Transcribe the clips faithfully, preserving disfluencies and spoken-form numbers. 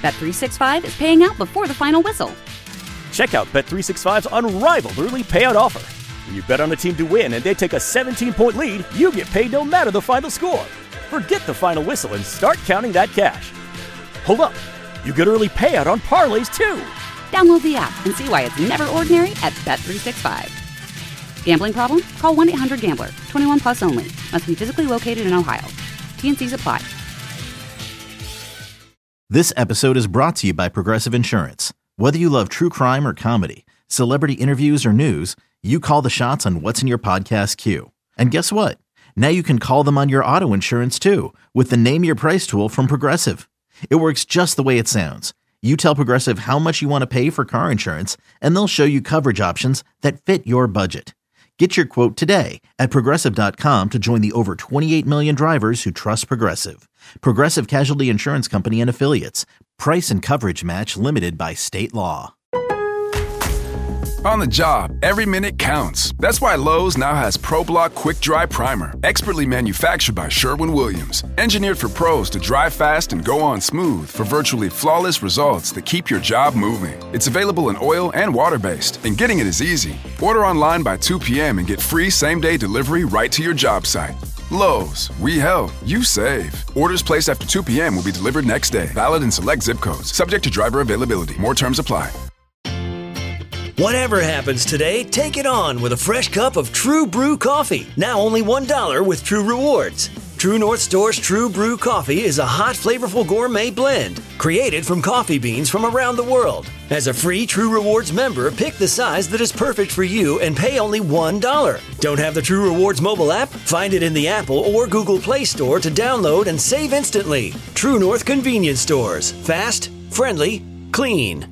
Bet three sixty-five is paying out before the final whistle. Check out Bet three sixty-five's unrivaled early payout offer. When you bet on a team to win and they take a seventeen-point lead, you get paid no matter the final score. Forget the final whistle and start counting that cash. Hold up. You get early payout on parlays, too. Download the app and see why it's never ordinary at Bet three sixty-five. Gambling problem? Call one eight hundred gambler. twenty-one plus only. Must be physically located in Ohio. T N Cs apply. This episode is brought to you by Progressive Insurance. Whether you love true crime or comedy, celebrity interviews or news, you call the shots on what's in your podcast queue. And guess what? Now you can call them on your auto insurance too with the Name Your Price tool from Progressive. It works just the way it sounds. You tell Progressive how much you want to pay for car insurance, and they'll show you coverage options that fit your budget. Get your quote today at Progressive dot com to join the over twenty-eight million drivers who trust Progressive. Progressive Casualty Insurance Company and Affiliates. Price and coverage match limited by state law. On the job, every minute counts. That's why Lowe's now has ProBlock Quick Dry Primer, expertly manufactured by Sherwin-Williams. Engineered for pros to dry fast and go on smooth for virtually flawless results that keep your job moving. It's available in oil and water-based, and getting it is easy. Order online by two p.m. and get free same-day delivery right to your job site. Lowe's, we help, you save. Orders placed after two p.m. will be delivered next day. Valid in select zip codes. Subject to driver availability. More terms apply. Whatever happens today, take it on with a fresh cup of True Brew coffee. Now only one dollar with True Rewards. True North Store's True Brew coffee is a hot, flavorful gourmet blend created from coffee beans from around the world. As a free True Rewards member, pick the size that is perfect for you and pay only one dollar. Don't have the True Rewards mobile app? Find it in the Apple or Google Play Store to download and save instantly. True North Convenience Stores. Fast, friendly, clean.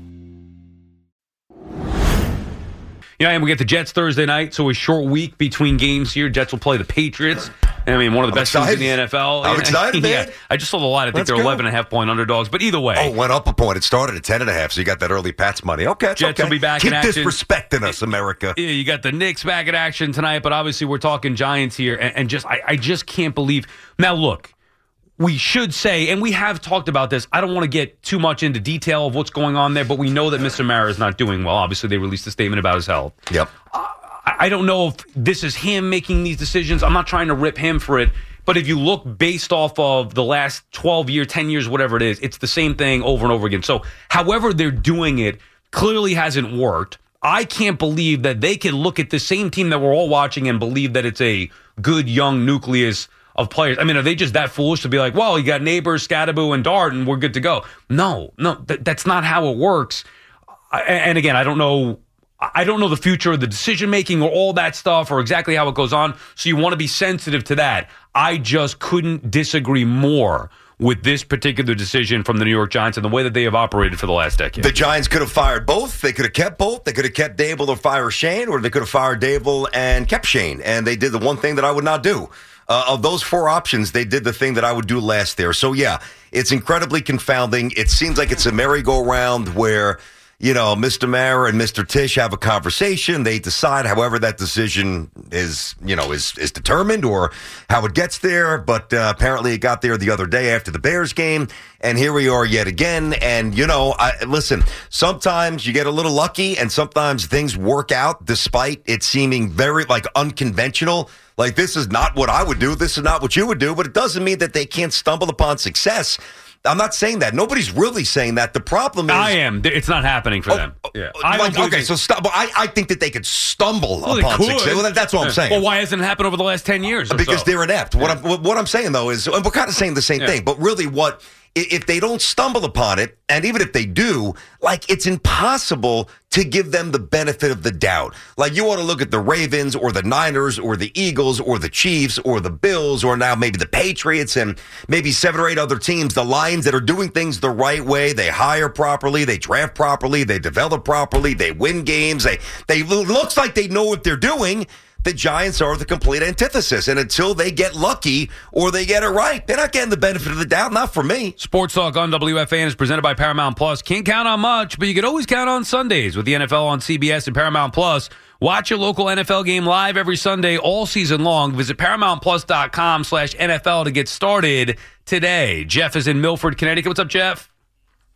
Yeah, and we get the Jets Thursday night, so a short week between games here. Jets will play the Patriots. I mean, one of the I'm best teams excited. in the N F L. I'm yeah. excited, man. Yeah. I just saw the line. I think Let's they're go. eleven and a half point underdogs, but either way. Oh, went up a point. It started at ten and a half, so you got that early Pats money. Okay, it's Jets okay. will be back Keep in action. disrespecting us, America. Yeah, you got the Knicks back in action tonight, but obviously we're talking Giants here, and, and just I, I just can't believe. Now, look, we should say, and we have talked about this, I don't want to get too much into detail of what's going on there, but we know that Mister Mara is not doing well. Obviously, they released a statement about his health. Yep. Uh, I don't know if this is him making these decisions. I'm not trying to rip him for it. But if you look based off of the last twelve years, ten years, whatever it is, it's the same thing over and over again. So however they're doing it clearly hasn't worked. I can't believe that they can look at the same team that we're all watching and believe that it's a good young nucleus of players. I mean, are they just that foolish to be like, well, you got Neighbors, Scadaboo, and Dart, and we're good to go? No, no, th- that's not how it works. I, and again, I don't know. I don't know the future of the decision-making or all that stuff or exactly how it goes on, so you want to be sensitive to that. I just couldn't disagree more with this particular decision from the New York Giants and the way that they have operated for the last decade. The Giants could have fired both. They could have kept both. They could have kept Dable or fire Shane, or they could have fired Dable and kept Shane. And they did the one thing that I would not do. Uh, of those four options, they did the thing that I would do last there. So, yeah, it's incredibly confounding. It seems like it's a merry-go-round where, you know, Mister Mara and Mister Tisch have a conversation. They decide however that decision is, you know, is is determined or how it gets there. But uh, apparently it got there the other day after the Bears game. And here we are yet again. And, you know, I, listen, sometimes you get a little lucky and sometimes things work out despite it seeming very, like, unconventional. Like, this is not what I would do. This is not what you would do. But it doesn't mean that they can't stumble upon success. I'm not saying that. Nobody's really saying that. The problem is... I am. It's not happening for oh, them. Oh, yeah. I like, okay, so stu- but I, I think that they could stumble well, upon they could. success. Well, that's what I'm saying. Well, why hasn't it happened over the last ten years? Because so? they're inept. Yeah. What, I'm, what I'm saying, though, is... And we're kind of saying the same yeah. thing. But really what... If they don't stumble upon it, and even if they do, like, it's impossible to give them the benefit of the doubt. Like, you want to look at the Ravens or the Niners or the Eagles or the Chiefs or the Bills or now maybe the Patriots and maybe seven or eight other teams, the Lions that are doing things the right way. They hire properly. They draft properly. They develop properly. They win games. They, they it looks like they know what they're doing. The Giants are the complete antithesis. And until they get lucky or they get it right, they're not getting the benefit of the doubt. Not for me. Sports Talk on W F A N is presented by Paramount Plus. Can't count on much, but you can always count on Sundays with the N F L on C B S and Paramount Plus. Watch your local N F L game live every Sunday all season long. Visit ParamountPlus.com slash NFL to get started today. Jeff is in Milford, Connecticut. What's up, Jeff?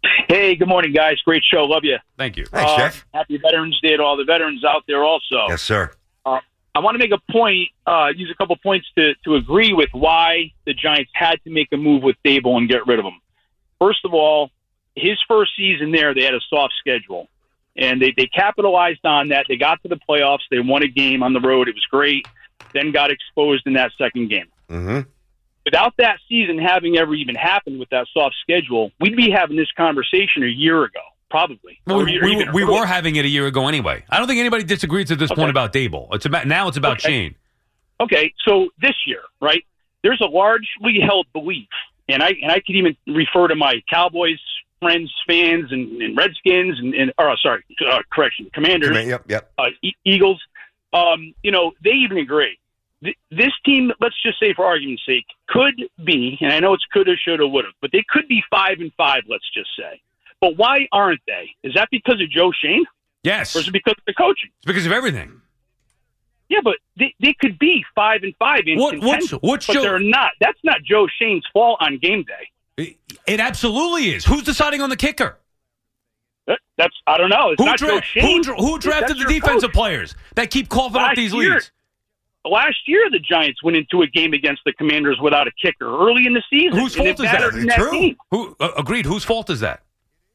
Hey, good morning, guys. Great show. Love you. Thank you. Thanks, Uh, Jeff. Happy Veterans Day to all the veterans out there also. Yes, sir. Uh, I want to make a point, uh, use a couple points to, to agree with why the Giants had to make a move with Dable and get rid of him. First of all, his first season there, they had a soft schedule. And they, they capitalized on that. They got to the playoffs. They won a game on the road. It was great. Then got exposed in that second game. Mm-hmm. Without that season having ever even happened with that soft schedule, we'd be having this conversation a year ago, probably. Well, Or we, even we, we earlier. were having it a year ago anyway. I don't think anybody disagrees at this Okay. point about Dable. It's about now. It's about Okay. Shane. Okay, so this year, right? There's a largely held belief, and I and I could even refer to my Cowboys friends, fans, and, and Redskins, and, and or sorry, uh, correction, Commanders, Yep, yep. uh, e- Eagles. Um, you know, they even agree. Th- This team, let's just say for argument's sake, could be, and I know it's coulda, shoulda, woulda, but they could be five and five. Let's just say. But why aren't they? Is that because of Joe Shane, Yes. or is it because of the coaching? It's because of everything. Yeah, but they, they could be five and five in What- contention, what's- what's but Joe- they're not. That's not Joe Shane's fault on game day. It, it absolutely is. Who's deciding on the kicker? That- That's I don't know. It's Who, not dra- Joe Shane. who, dra- who It's- drafted that's the your defensive coach. players that keep coughing up Last these year- leads? Last year, the Giants went into a game against the Commanders without a kicker early in the season. Whose and fault it is that? mattered in that True. game. Who uh, agreed? Whose fault is that?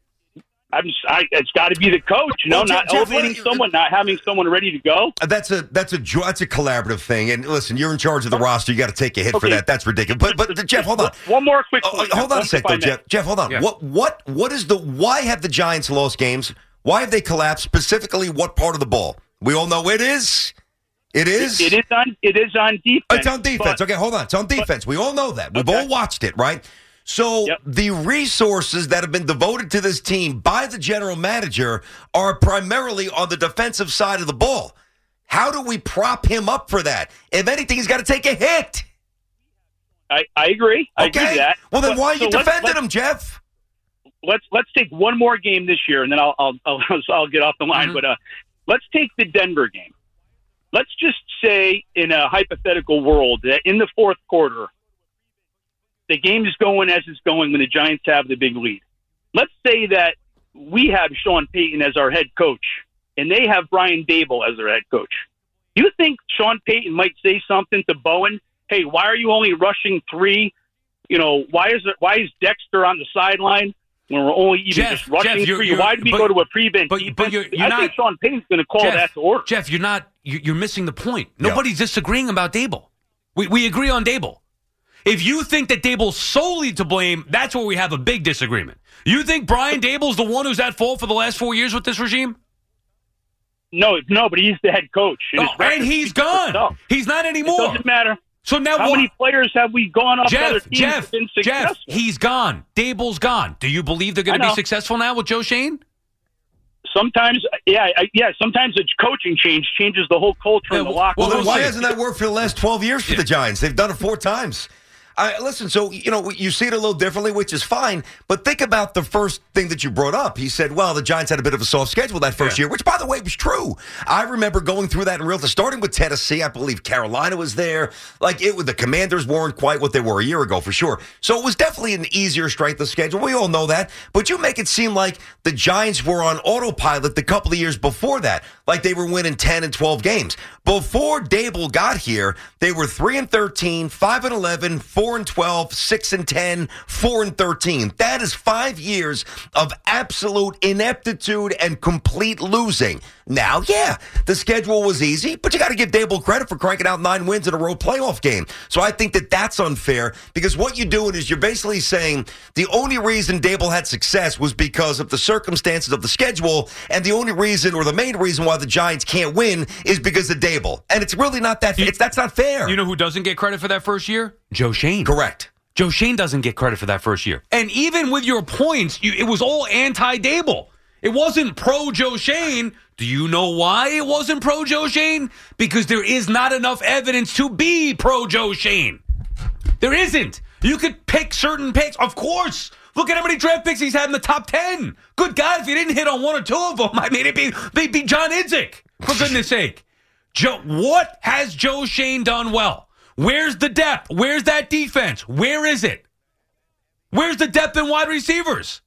I'm, I, it's got to be the coach, you know, Well, Jeff- not Jeff, elevating what do you- someone, not having someone ready to go. That's a that's a jo- that's a collaborative thing. And listen, you're in charge of the roster. You got to take a hit for Okay. that. That's ridiculous. But but Jeff, hold on. One more quick Oh, point. oh, hold on a If sec, I though, may. Jeff. Jeff, hold on. Yeah. What what what is the why have the Giants lost games? Why have they collapsed? Specifically, what part of the ball? We all know it is. It is. It is on. It is on defense. It's on defense. but- okay, hold on. It's on defense. we all know that. We've Okay. all watched it, right? So Yep. the resources that have been devoted to this team by the general manager are primarily on the defensive side of the ball. How do we prop him up for that? If anything, he's got to take a hit. I, I agree. I Okay. agree with that. Well, then But- why are you so let's- defending let's- him, Jeff? let's let's take one more game this year, and then I'll I'll I'll, I'll get off the line. Mhm. But uh, let's take the Denver game. Let's just say, in a hypothetical world, that in the fourth quarter, the game is going as it's going when the Giants have the big lead. Let's say that we have Sean Payton as our head coach, and they have Brian Dable as their head coach. Do you think Sean Payton might say something to Bowen? Hey, why are you only rushing three? You know, why is it? Why is Dexter on the sideline when we're only even Jeff, just rushing Jeff, you're- 3 you're- Why did we but- go to a prevent but- defense? but you're- you're I not- think Sean Payton's going to call Jeff, that to order. Jeff, you're not. you- You're missing the point. Yeah. Nobody's disagreeing about Dable. We we agree on Dable. If you think that Dable's solely to blame, that's where we have a big disagreement. You think Brian Dable's the one who's at fault for the last four years with this regime? No, no, but he's the head coach. Oh, his record and he's speaks for gone. itself. He's not It anymore. doesn't matter. So now How what? many players have we gone off to other Jeff, teams Jeff, have been Jeff, successful? he's gone. Dable's gone. Do you believe they're going I to be know. successful now with Joe Shane? Sometimes, yeah, I, yeah. Sometimes a coaching change changes the whole culture Yeah, in the well- locker Well, room. then we'll why see. hasn't that worked for the last twelve years for the Giants? They've done it four times. I, listen, so, you know, you see it a little differently, which is fine, but think about the first thing that you brought up. He said, well, the Giants had a bit of a soft schedule that first Yeah. year, which, by the way, was true. I remember going through that in real time, starting with Tennessee. I believe Carolina was there. Like, it the Commanders weren't quite what they were a year ago, for sure. So it was definitely an easier strength of schedule. We all know that. But you make it seem like the Giants were on autopilot the couple of years before that, like they were winning ten and twelve games. Before Dable got here, they were three and thirteen, five and eleven, four and twelve, six and ten, four and thirteen. That is five years of absolute ineptitude and complete losing. Now, yeah, the schedule was easy, but you got to give Dable credit for cranking out nine wins in a row playoff game. So I think that that's unfair because what you're doing is you're basically saying the only reason Dable had success was because of the circumstances of the schedule, and the only reason or the main reason why the Giants can't win is because of Dable. And it's really not that. It's that's not fair. You know who doesn't get credit for that first year? Joe Shane. Correct. Joe Shane doesn't get credit for that first year. And even with your points, you, it was all anti-Dable. It wasn't pro-Joe Shane. Do you know why it wasn't pro-Joe Shane? Because there is not enough evidence to be pro-Joe Shane. There isn't. You could pick certain picks. Of course. Look at how many draft picks he's had in the top ten. Good God, if you didn't hit on one or two of them, I mean, it'd be, they'd be John Idzik, for goodness sake. Joe, what has Joe Shane done well? Where's the depth? Where's that defense? Where is it? Where's the depth in wide receivers?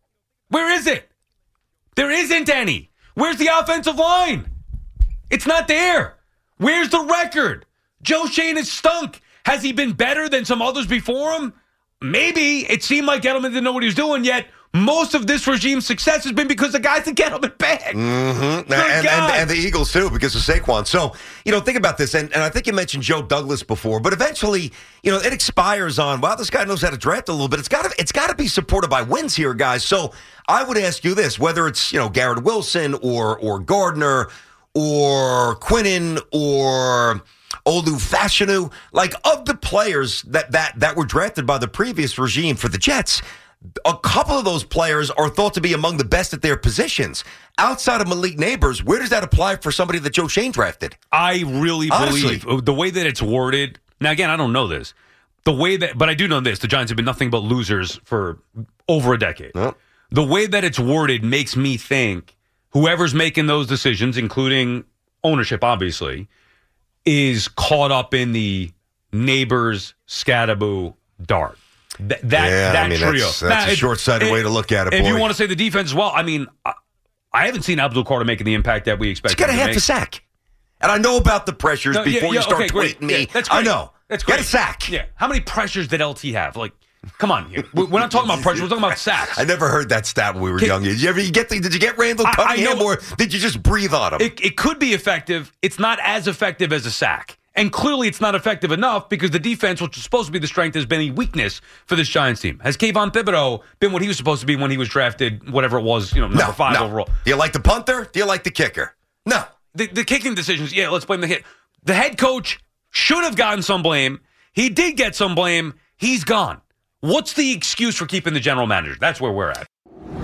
Where is it? There isn't any. Where's the offensive line? It's not there. Where's the record? Joe Schoen has stunk. Has he been better than some others before him? Maybe. It seemed like Gettleman didn't know what he was doing, yet most of this regime's success has been because the guys that Gettleman bagged. Mm-hmm. And, and, and the Eagles, too, because of Saquon. So, you know, think about this. And, and I think you mentioned Joe Douglas before, but eventually, you know, it expires on, wow, this guy knows how to draft a little bit. It's got to it's got to be supported by wins here, guys. So I would ask you this, whether it's, you know, Garrett Wilson or or Gardner or Quinnen or Olu Fashanu, like of the players that, that, that were drafted by the previous regime for the Jets, a couple of those players are thought to be among the best at their positions. Outside of Malik Neighbors, where does that apply for somebody that Joe Schoen drafted? I really Honestly. believe the way that it's worded. Now, again, I don't know this. The way that, but I do know this. The Giants have been nothing but losers for over a decade. Well, the way that it's worded makes me think whoever's making those decisions, including ownership, obviously, is caught up in the Neighbors, Scadaboo, Dart. Th- that yeah, that I mean, trio. That's, that's now, a it, short-sighted it, way to look at it, If boy. you want to say the defense as well, I mean, I, I haven't seen Abdul Carter making the impact that we expected. He's got a him to half make. a sack. And I know about the pressures No, yeah, before yeah, you start okay, great. tweeting me. Yeah, that's great. I know. That's great. Get a sack. Yeah. How many pressures did L T have? Like, come on here. We're not talking about pressure. We're talking about sacks. I never heard that stat when we were Can, young. Did you ever you get the, Did you get Randall I, Cunningham, I know, or did you just breathe on him? It, it could be effective. It's not as effective as a sack. And clearly it's not effective enough because the defense, which is supposed to be the strength, has been a weakness for this Giants team. Has Kayvon Thibodeau been what he was supposed to be when he was drafted, whatever it was, you know, number no, five no. overall? Do you like the punter? Do you like the kicker? No. The, the kicking decisions, yeah, let's blame the hit. The head coach should have gotten some blame. He did get some blame. He's gone. What's the excuse for keeping the general manager? That's where we're at.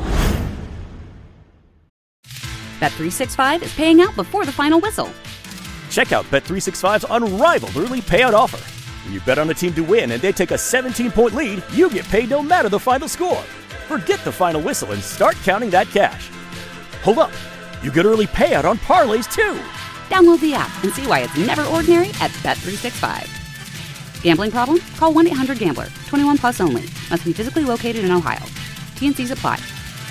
Bet three sixty-five is paying out before the final whistle. Check out Bet three sixty-five's unrivaled early payout offer. When you bet on a team to win and they take a seventeen-point lead, you get paid no matter the final score. Forget the final whistle and start counting that cash. Hold up. You get early payout on parlays, too. Download the app and see why it's never ordinary at Bet three sixty-five. Gambling problem? Call one eight hundred gambler. twenty-one plus only. Must be physically located in Ohio. T N Cs apply.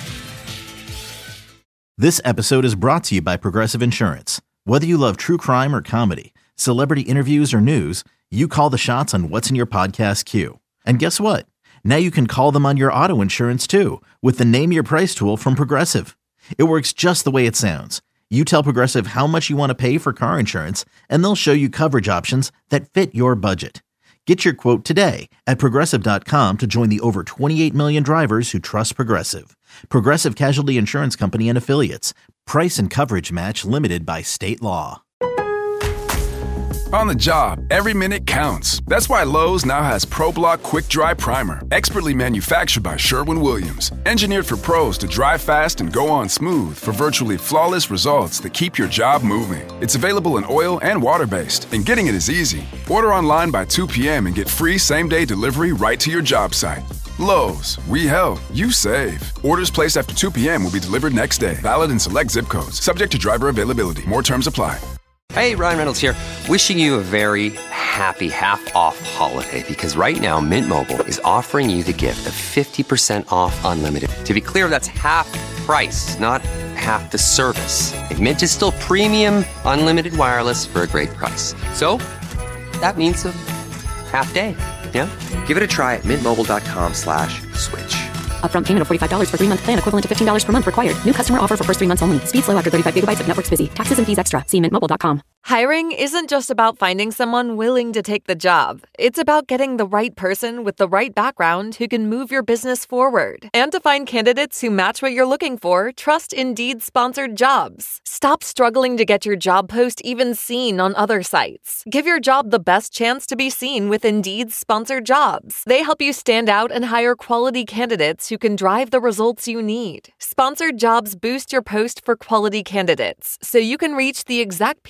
This episode is brought to you by Progressive Insurance. Whether you love true crime or comedy, celebrity interviews or news, you call the shots on what's in your podcast queue. And guess what? Now you can call them on your auto insurance too with the Name Your Price tool from Progressive. It works just the way it sounds. You tell Progressive how much you want to pay for car insurance, and they'll show you coverage options that fit your budget. Get your quote today at Progressive dot com to join the over twenty-eight million drivers who trust Progressive. Progressive Casualty Insurance Company and Affiliates. Price and coverage match limited by state law. On the job, every minute counts. That's why Lowe's now has ProBlock Quick Dry Primer, expertly manufactured by Sherwin-Williams. Engineered for pros to dry fast and go on smooth for virtually flawless results that keep your job moving. It's available in oil and water-based, and getting it is easy. Order online by two p.m. and get free same-day delivery right to your job site. Lowe's, we help, you save. Orders placed after two p.m. will be delivered next day. Valid in select zip codes. Subject to driver availability. More terms apply. Hey, Ryan Reynolds here. Wishing you a very happy half-off holiday because right now Mint Mobile is offering you the gift of fifty percent off unlimited. To be clear, that's half price, not half the service. And Mint is still premium unlimited wireless for a great price. So that means a half day. Yeah? Give it a try at mintmobile.com slash switch. Upfront payment of forty-five dollars for three-month plan equivalent to fifteen dollars per month required. New customer offer for first three months only. Speed slow after thirty-five gigabytes if network's busy. Taxes and fees extra. See mint mobile dot com. Hiring isn't just about finding someone willing to take the job. It's about getting the right person with the right background who can move your business forward. And to find candidates who match what you're looking for, trust Indeed sponsored jobs. Stop struggling to get your job post even seen on other sites. Give your job the best chance to be seen with Indeed sponsored jobs. They help you stand out and hire quality candidates who can drive the results you need. Sponsored jobs boost your post for quality candidates, so you can reach the exact people you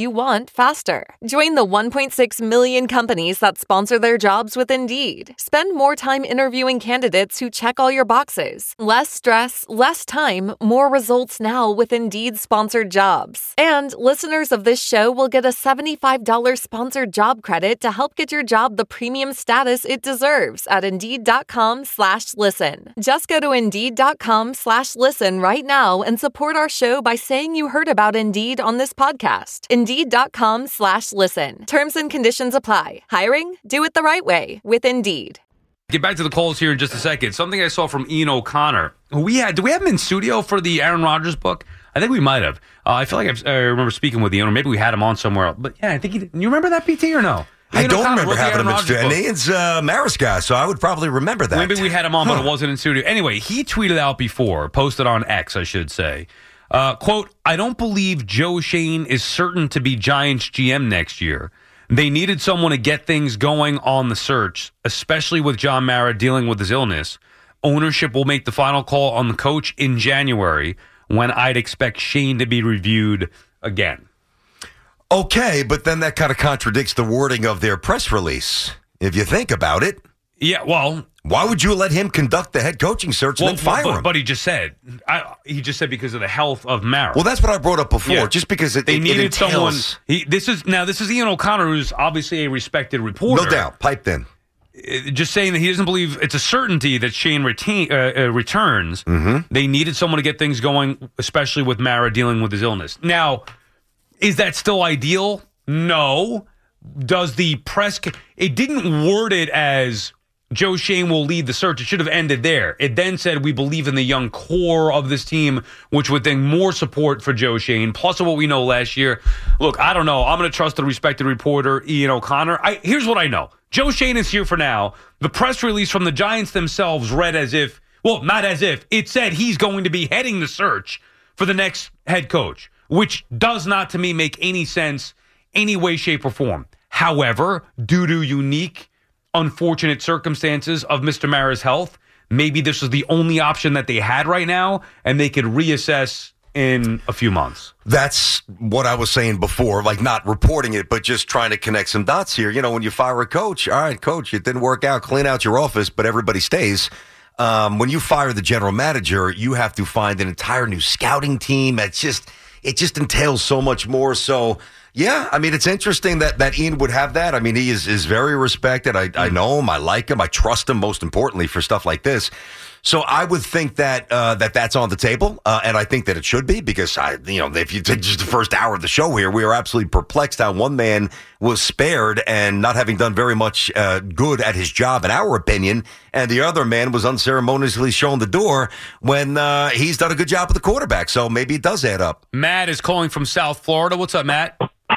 you want faster. Join the one point six million companies that sponsor their jobs with Indeed. Spend more time interviewing candidates who check all your boxes. Less stress, less time, more results now with Indeed sponsored jobs. And listeners of this show will get a seventy-five dollars sponsored job credit to help get your job the premium status it deserves at Indeed.com slash listen. Just go to Indeed.com slash listen right now and support our show by saying you heard about Indeed on this podcast. Indeed.com slash listen. Terms and conditions apply. Hiring? Do it the right way with Indeed. Get back to the calls here in just a second. Something I saw from Ian O'Connor. We had, do we have him in studio for the Aaron Rodgers book? I think we might have. Uh, I feel like I've, I remember speaking with Ian, or maybe we had him on somewhere else. But yeah, I think he did. You remember that, P T, or no? I Ian don't O'Connor remember having him in studio. And Ian's uh, Maris guy, so I would probably remember that. Maybe we had him on, huh. but it wasn't in studio. Anyway, he tweeted out before, posted on X, I should say. Uh, quote, I don't believe Joe Schoen is certain to be Giants G M next year. They needed someone to get things going on the search, especially with John Mara dealing with his illness. Ownership will make the final call on the coach in January, when I'd expect Schoen to be reviewed again. Okay, but then that kind of contradicts the wording of their press release, if you think about it. Yeah, well... Why would you let him conduct the head coaching search well, and then fire but, him? But he just said, I, he just said because of the health of Mara. Well, that's what I brought up before, yeah. just because it, they it, needed it entails... someone. He, this is now. This is Ian O'Connor, who's obviously a respected reporter. No doubt, piped in. Just saying that he doesn't believe it's a certainty that Schoen retain, uh, uh, returns. Mm-hmm. They needed someone to get things going, especially with Mara dealing with his illness. Now, is that still ideal? No. Does the press? It didn't word it as Joe Schoen will lead the search. It should have ended there. It then said we believe in the young core of this team, which would think more support for Joe Schoen, plus what we know last year. Look, I don't know. I'm going to trust the respected reporter, Ian O'Connor. I, here's what I know. Joe Schoen is here for now. The press release from the Giants themselves read as if, well, not as if, it said he's going to be heading the search for the next head coach, which does not to me make any sense any way, shape, or form. However, due to unique unfortunate circumstances of Mister Mara's health, maybe this is the only option that they had right now, and they could reassess in a few months. That's what I was saying before, like not reporting it, but just trying to connect some dots here. You know, when you fire a coach, all right, coach, it didn't work out, clean out your office, but everybody stays. Um, when you fire the general manager, you have to find an entire new scouting team. It's just, it just entails so much more. So, yeah, I mean, it's interesting that, that Ian would have that. I mean, he is, is very respected. I, I know him. I like him. I trust him, most importantly, for stuff like this. So I would think that uh, that that's on the table, uh, and I think that it should be, because, I, you know, if you take just the first hour of the show here, we are absolutely perplexed how one man was spared and not having done very much uh, good at his job, in our opinion, and the other man was unceremoniously shown the door when uh, he's done a good job with the quarterback. So maybe it does add up. Matt is calling from South Florida. What's up, Matt?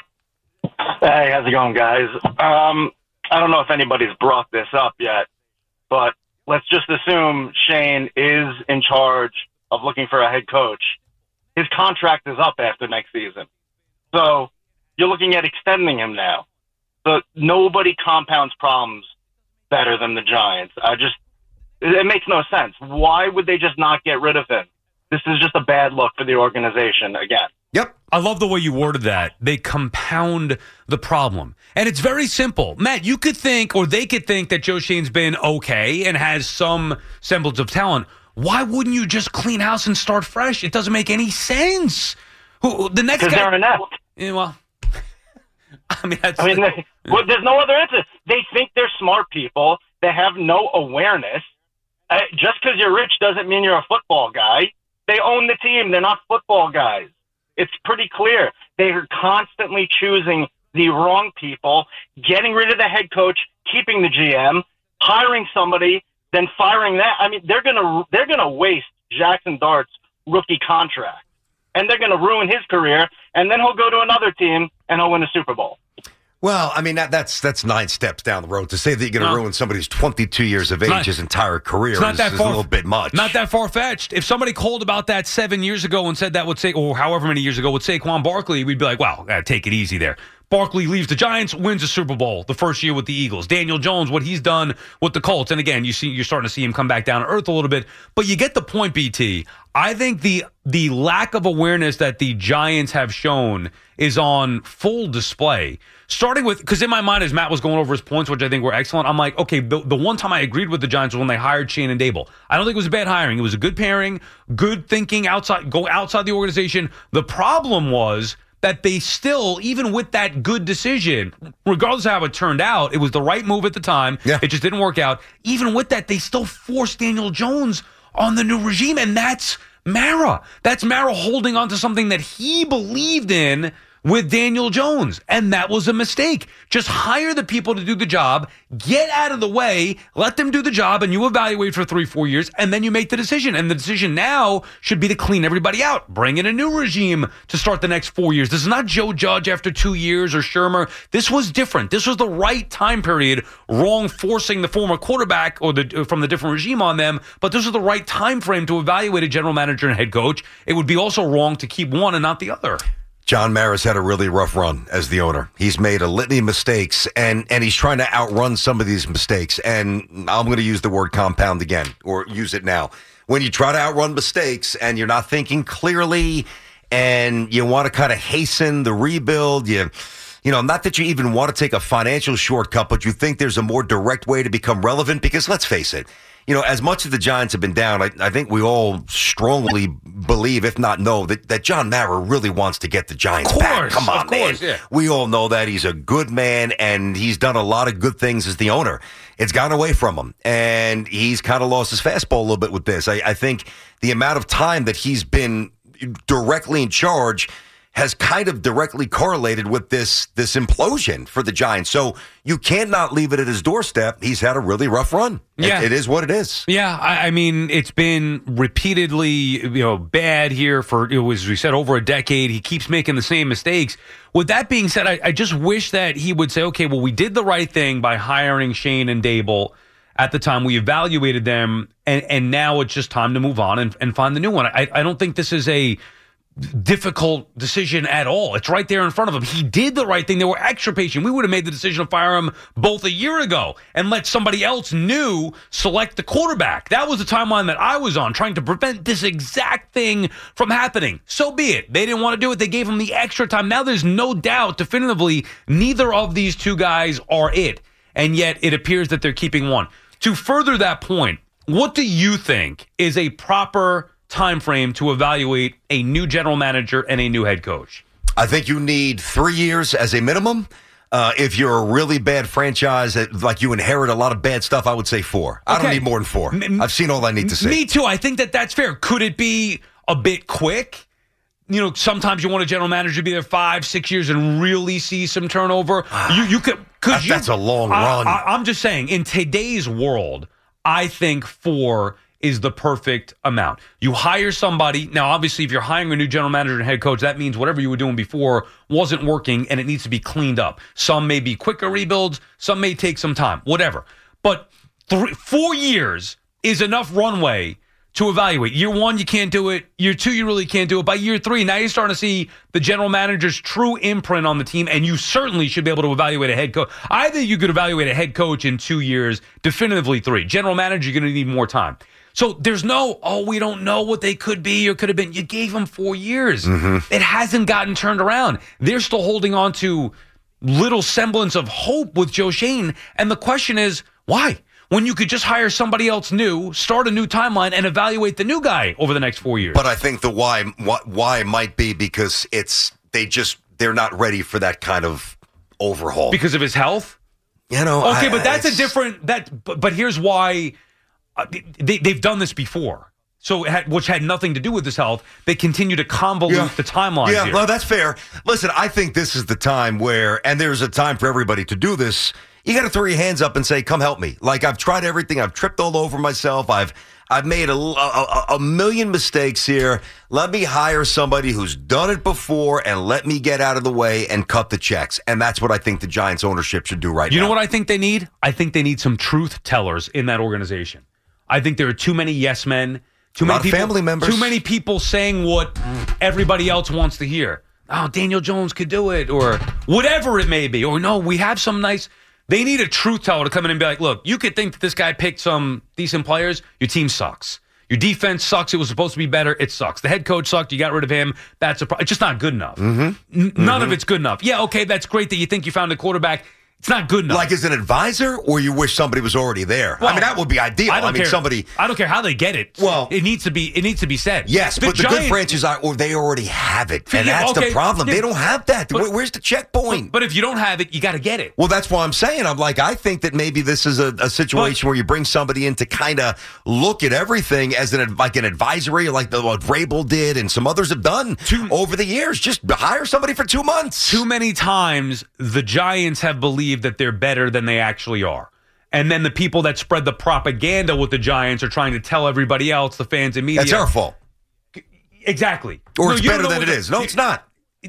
Hey, how's it going, guys? Um, I don't know if anybody's brought this up yet, but let's just assume Schoen is in charge of looking for a head coach. His contract is up after next season. So you're looking at extending him now. So nobody compounds problems better than the Giants. I just, it makes no sense. Why would they just not get rid of him? This is just a bad look for the organization again. Yep. I love the way you worded that. They compound the problem. And it's very simple. Matt, you could think, or they could think, that Joe Schoen's been okay and has some semblance of talent. Why wouldn't you just clean house and start fresh? It doesn't make any sense. Who, the next guy... Because they're inept. Yeah, well, I mean, that's... I mean, they, well, there's no other answer. They think they're smart people. They have no awareness. Uh, just because you're rich doesn't mean you're a football guy. They own the team. They're not football guys. It's pretty clear. They are constantly choosing the wrong people, getting rid of the head coach, keeping the G M, hiring somebody, then firing that. I mean, they're gonna they're gonna waste Jackson Dart's rookie contract, and they're gonna ruin his career. And then he'll go to another team and he'll win a Super Bowl. Well, I mean, that, that's that's nine steps down the road. To say that you're going to no. ruin somebody who's twenty-two years of age, not, his entire career, not is, that is far, a little bit much. Not that far-fetched. If somebody called about that seven years ago and said that would say, or however many years ago, with Saquon Barkley, we'd be like, wow, uh, take it easy there. Barkley leaves the Giants, wins a Super Bowl the first year with the Eagles. Daniel Jones, what he's done with the Colts. And again, you see, you're starting to see him come back down to earth a little bit. But you get the point, B T. I think the the lack of awareness that the Giants have shown is on full display. Starting with, because in my mind, as Matt was going over his points, which I think were excellent, I'm like, okay, the, the one time I agreed with the Giants was when they hired Shane and Dable. I don't think it was a bad hiring. It was a good pairing, good thinking outside, go outside the organization. The problem was that they still, even with that good decision, regardless of how it turned out, it was the right move at the time. Yeah. It just didn't work out. Even with that, they still forced Daniel Jones on the new regime, and that's Mara. That's Mara holding on to something that he believed in with Daniel Jones, and that was a mistake. Just hire the people to do the job, get out of the way, let them do the job, and you evaluate for three, four years, and then you make the decision. And the decision now should be to clean everybody out, bring in a new regime to start the next four years. This is not Joe Judge after two years or Shermer. This was different. This was the right time period, wrong forcing the former quarterback or the from the different regime on them, but this was the right time frame to evaluate a general manager and head coach. It would be also wrong to keep one and not the other. John Mara's had a really rough run as the owner. He's made a litany of mistakes, and, and he's trying to outrun some of these mistakes. And I'm going to use the word compound again, or use it now. When you try to outrun mistakes and you're not thinking clearly and you want to kind of hasten the rebuild, you, you know, not that you even want to take a financial shortcut, but you think there's a more direct way to become relevant, because let's face it, you know, as much as the Giants have been down, I, I think we all strongly believe, if not know, that, that John Mara really wants to get the Giants of course, back. Come on, of course, man. Yeah. We all know that he's a good man, and he's done a lot of good things as the owner. It's gone away from him, and he's kind of lost his fastball a little bit with this. I, I think the amount of time that he's been directly in charge has kind of directly correlated with this this implosion for the Giants. So you can't not leave it at his doorstep. He's had a really rough run. Yeah. It, it is what it is. Yeah, I, I mean, it's been repeatedly, you know, bad here for, it was, we said, over a decade. He keeps making the same mistakes. With that being said, I, I just wish that he would say, okay, well, we did the right thing by hiring Shane and Dable at the time. We evaluated them, and, and now it's just time to move on and, and find the new one. I, I don't think this is a difficult decision at all. It's right there in front of him. He did the right thing. They were extra patient. We would have made the decision to fire him both a year ago and let somebody else new select the quarterback. That was the timeline that I was on, trying to prevent this exact thing from happening. So be it. They didn't want to do it. They gave him the extra time. Now there's no doubt, definitively, neither of these two guys are it. And yet it appears that they're keeping one. To further that point, what do you think is a proper time frame to evaluate a new general manager and a new head coach? I think you need three years as a minimum. Uh, if you're a really bad franchise, that, like you inherit a lot of bad stuff, I would say four. I Okay. don't need more than four. M- I've seen all I need to see. Me too. I think that that's fair. Could it be a bit quick? You know, sometimes you want a general manager to be there five, six years and really see some turnover. you, you could, That- you, that's a long I, run. I, I'm just saying, in today's world, I think four is the perfect amount. You hire somebody. Now, obviously, if you're hiring a new general manager and head coach, that means whatever you were doing before wasn't working and it needs to be cleaned up. Some may be quicker rebuilds. Some may take some time, whatever. But three, four years is enough runway to evaluate. Year one, you can't do it. Year two, you really can't do it. By year three, now you're starting to see the general manager's true imprint on the team, and you certainly should be able to evaluate a head coach. I think you could evaluate a head coach in two years, definitively three. General manager, you're going to need more time. So there's no, oh, we don't know what they could be or could have been. You gave them four years. Mm-hmm. It hasn't gotten turned around. They're still holding on to little semblance of hope with Joe Shane. And the question is, why? When you could just hire somebody else new, start a new timeline, and evaluate the new guy over the next four years. But I think the why why might be because it's they just they're not ready for that kind of overhaul because of his health. You know. Okay, I, but that's it's, a different that. But, but here's why uh, they they've done this before. So, it had, which had nothing to do with his health. They continue to convolute Yeah. the timeline. Yeah, here. well, that's fair. Listen, I think this is the time where, and there's a time for everybody to do this. You got to throw your hands up and say, "Come help me!" Like I've tried everything. I've tripped all over myself. I've I've made a, a, a million mistakes here. Let me hire somebody who's done it before and let me get out of the way and cut the checks. And that's what I think the Giants ownership should do right You now. know what I think they need? I think they need some truth tellers in that organization. I think there are too many yes men. Too A many lot of people, family members. Too many people saying what everybody else wants to hear. oh, Daniel Jones could do it, or whatever it may be. Or no, we have some nice. They need a truth teller to come in and be like, look, you could think that this guy picked some decent players. Your team sucks. Your defense sucks. It was supposed to be better. It sucks. The head coach sucked. You got rid of him. That's a pro- It's just not good enough. Mm-hmm. N- none mm-hmm. of it's good enough. Yeah, okay, that's great that you think you found a quarterback. It's not good enough. Like as an advisor, or you wish somebody was already there? Well, I mean, that would be ideal. I, I, don't mean, care. somebody. I don't care how they get it. Well, it needs to be. It needs to be said. Yes, the but the Giants, good franchises are, or they already have it, and yeah, that's okay, the problem. yeah, they don't have that. but, Where's the checkpoint? But, but if you don't have it, you got to get it. Well, that's why I'm saying. I'm like, I think that maybe this is a, a situation but, where you bring somebody in to kind of look at everything as an like an advisory, like the, what Vrabel did and some others have done too, over the years. Just hire somebody for two months. Too many times the Giants have believed that they're better than they actually are. And then the people that spread the propaganda with the Giants are trying to tell everybody else, the fans and media. That's our fault. Exactly. Or no, it's better than it is. No, it's not.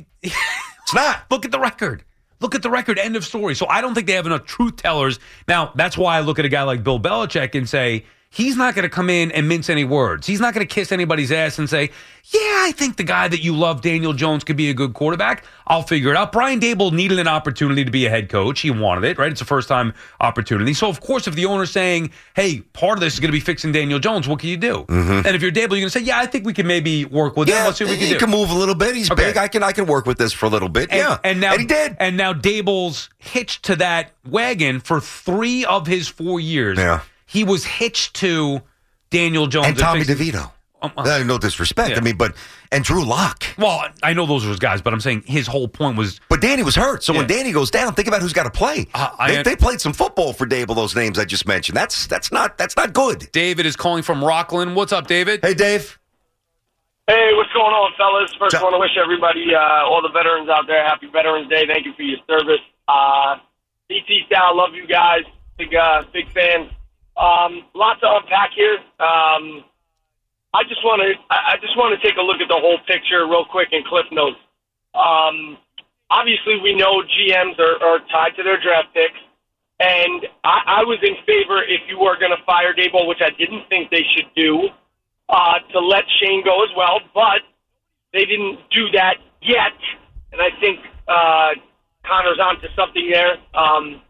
It's not. Look at the record. Look at the record. End of story. So I don't think they have enough truth tellers. Now, that's why I look at a guy like Bill Belichick and say, he's not going to come in and mince any words. He's not going to kiss anybody's ass and say, yeah, I think the guy that you love, Daniel Jones, could be a good quarterback. I'll figure it out. Brian Daboll needed an opportunity to be a head coach. He wanted it, right? It's a first-time opportunity. So, of course, if the owner's saying, hey, part of this is going to be fixing Daniel Jones, what can you do? Mm-hmm. And if you're Daboll, you're going to say, yeah, I think we can maybe work with yeah, him. Let's see what we can he do. He can move a little bit. He's okay. big. I can I can work with this for a little bit. And, yeah. And now, and he did. And now Daboll's hitched to that wagon for three of his four years. Yeah. He was hitched to Daniel Jones. And Tommy fixing, DeVito. Um, uh, no disrespect. Yeah. I mean, but and Drew Lock. Well, I know those were his guys, but I'm saying his whole point was. But Danny was hurt, so yeah. when Danny goes down, think about who's got to play. Uh, I, they, they played some football for Daboll. Those names I just mentioned. That's that's not that's not good. David is calling from Rockland. What's up, David? Hey, Dave. Hey, what's going on, fellas? First, I want to wish everybody, uh, all the veterans out there, happy Veterans Day. Thank you for your service. Uh, B T style, love you guys. Big uh, big fan. Um, lots to unpack here. Um, I just want to I just want to take a look at the whole picture real quick in Cliff Notes. Um, obviously, we know G Ms are, are tied to their draft picks, and I, I was in favor if you were going to fire Daboll, which I didn't think they should do, uh, to let Shane go as well, but they didn't do that yet, and I think uh, Connor's onto something there. Um,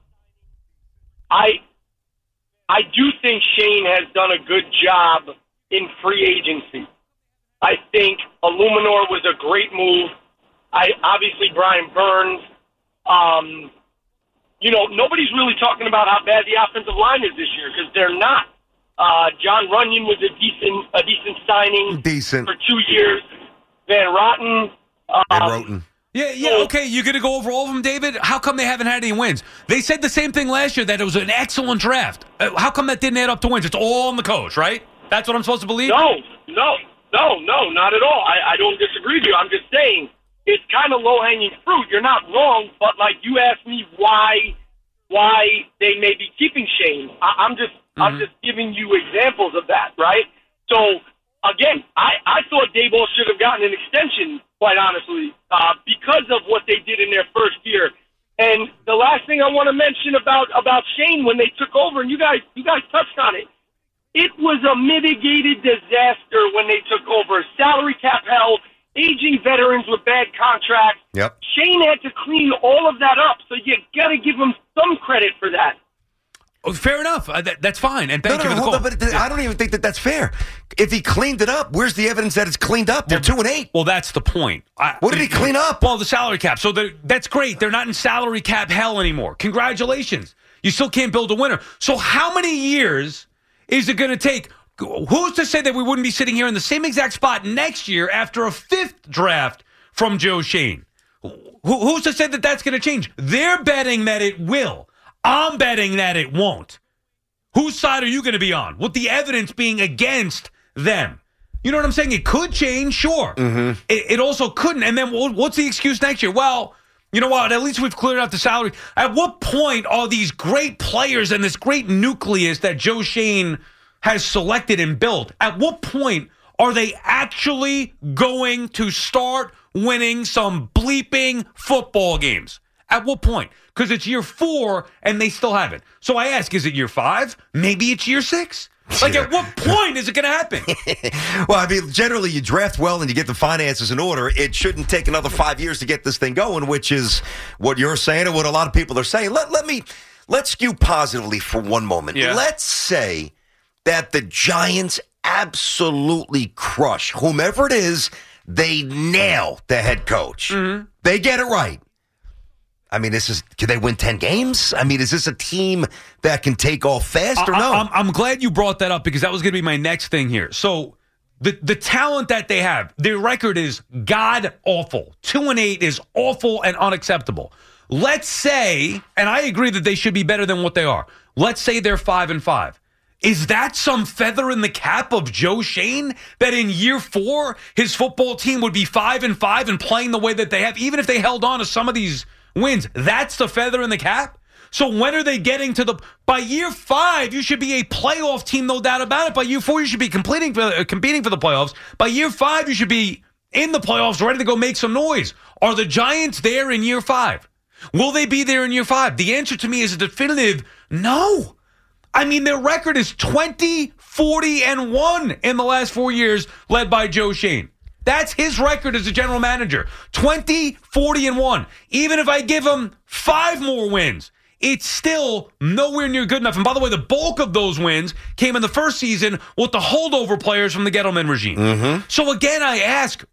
I I do think Shane has done a good job in free agency. I think Illuminor was a great move. I obviously Brian Burns. Um, you know, nobody's really talking about how bad the offensive line is this year because they're not. Uh, John Runyon was a decent, a decent signing. Decent for two years. Van Rotten. Um, Van Roten. Yeah, yeah, okay. You're going to go over all of them, David? How come they haven't had any wins? They said the same thing last year, that it was an excellent draft. Uh, how come that didn't add up to wins? It's all on the coach, right? That's what I'm supposed to believe? No, no, no, no, not at all. I, I don't disagree with you. I'm just saying it's kind of low-hanging fruit. You're not wrong, but, like, you asked me why why they may be keeping Shane. I, I'm just mm-hmm. I'm just giving you examples of that, right? So, again, I, I thought Daboll should have gotten an extension, quite honestly, uh, because of what they did in their first year. And the last thing I want to mention about, about Shane when they took over, and you guys you guys touched on it, it was a mitigated disaster when they took over. Salary cap hell, aging veterans with bad contracts. Yep. Shane had to clean all of that up, so you got to give him some credit for that. Oh, fair enough. Uh, that, that's fine. And thank no, you no, for the hold call. on, but yeah. I don't even think that that's fair. If he cleaned it up, where's the evidence that it's cleaned up? They're two and eight. Well, that's the point. I, what did he clean up? Well, the salary cap. So that's great. They're not in salary cap hell anymore. Congratulations. You still can't build a winner. So how many years is it going to take? Who's to say that we wouldn't be sitting here in the same exact spot next year after a fifth draft from Joe Shane? Who, who's to say that that's going to change? They're betting that it will. I'm betting that it won't. Whose side are you going to be on? With the evidence being against them. You know what I'm saying? It could change, sure. Mm-hmm. It, it also couldn't. And then what's the excuse next year? Well, you know what? At least we've cleared out the salary. At what point are these great players and this great nucleus that Joe Shane has selected and built, at what point are they actually going to start winning some bleeping football games? At what point? Because it's year four and they still haven't. So I ask, is it year five? Maybe it's year six. Like, at what point is it going to happen? Well, I mean, generally you draft well and you get the finances in order. It shouldn't take another five years to get this thing going, which is what you're saying and what a lot of people are saying. Let, let me, let's skew positively for one moment. Yeah. Let's say that the Giants absolutely crush whomever it is. They nail the head coach. Mm-hmm. They get it right. I mean, this is, can they win ten games? I mean, is this a team that can take off fast or I, no? I'm, I'm glad you brought that up because that was going to be my next thing here. So the the talent that they have, their record is god awful. Two and eight is awful and unacceptable. Let's say, and I agree that they should be better than what they are. Let's say they're five and five. Is that some feather in the cap of Joe Schoen that in year four his football team would be five and five and playing the way that they have, even if they held on to some of these wins? That's the feather in the cap. So when are they getting to the? By year five, you should be a playoff team, no doubt about it. By year four, you should be completing for, uh, competing for the playoffs. By year five, you should be in the playoffs, ready to go make some noise. Are the Giants there in year five? Will they be there in year five? The answer to me is a definitive no. I mean, their record is twenty, forty, and one in the last four years, led by Joe Schoen. That's his record as a general manager. twenty, forty, and one. Even if I give him five more wins, it's still nowhere near good enough. And by the way, the bulk of those wins came in the first season with the holdover players from the Gettleman regime. Mm-hmm. So again, I ask,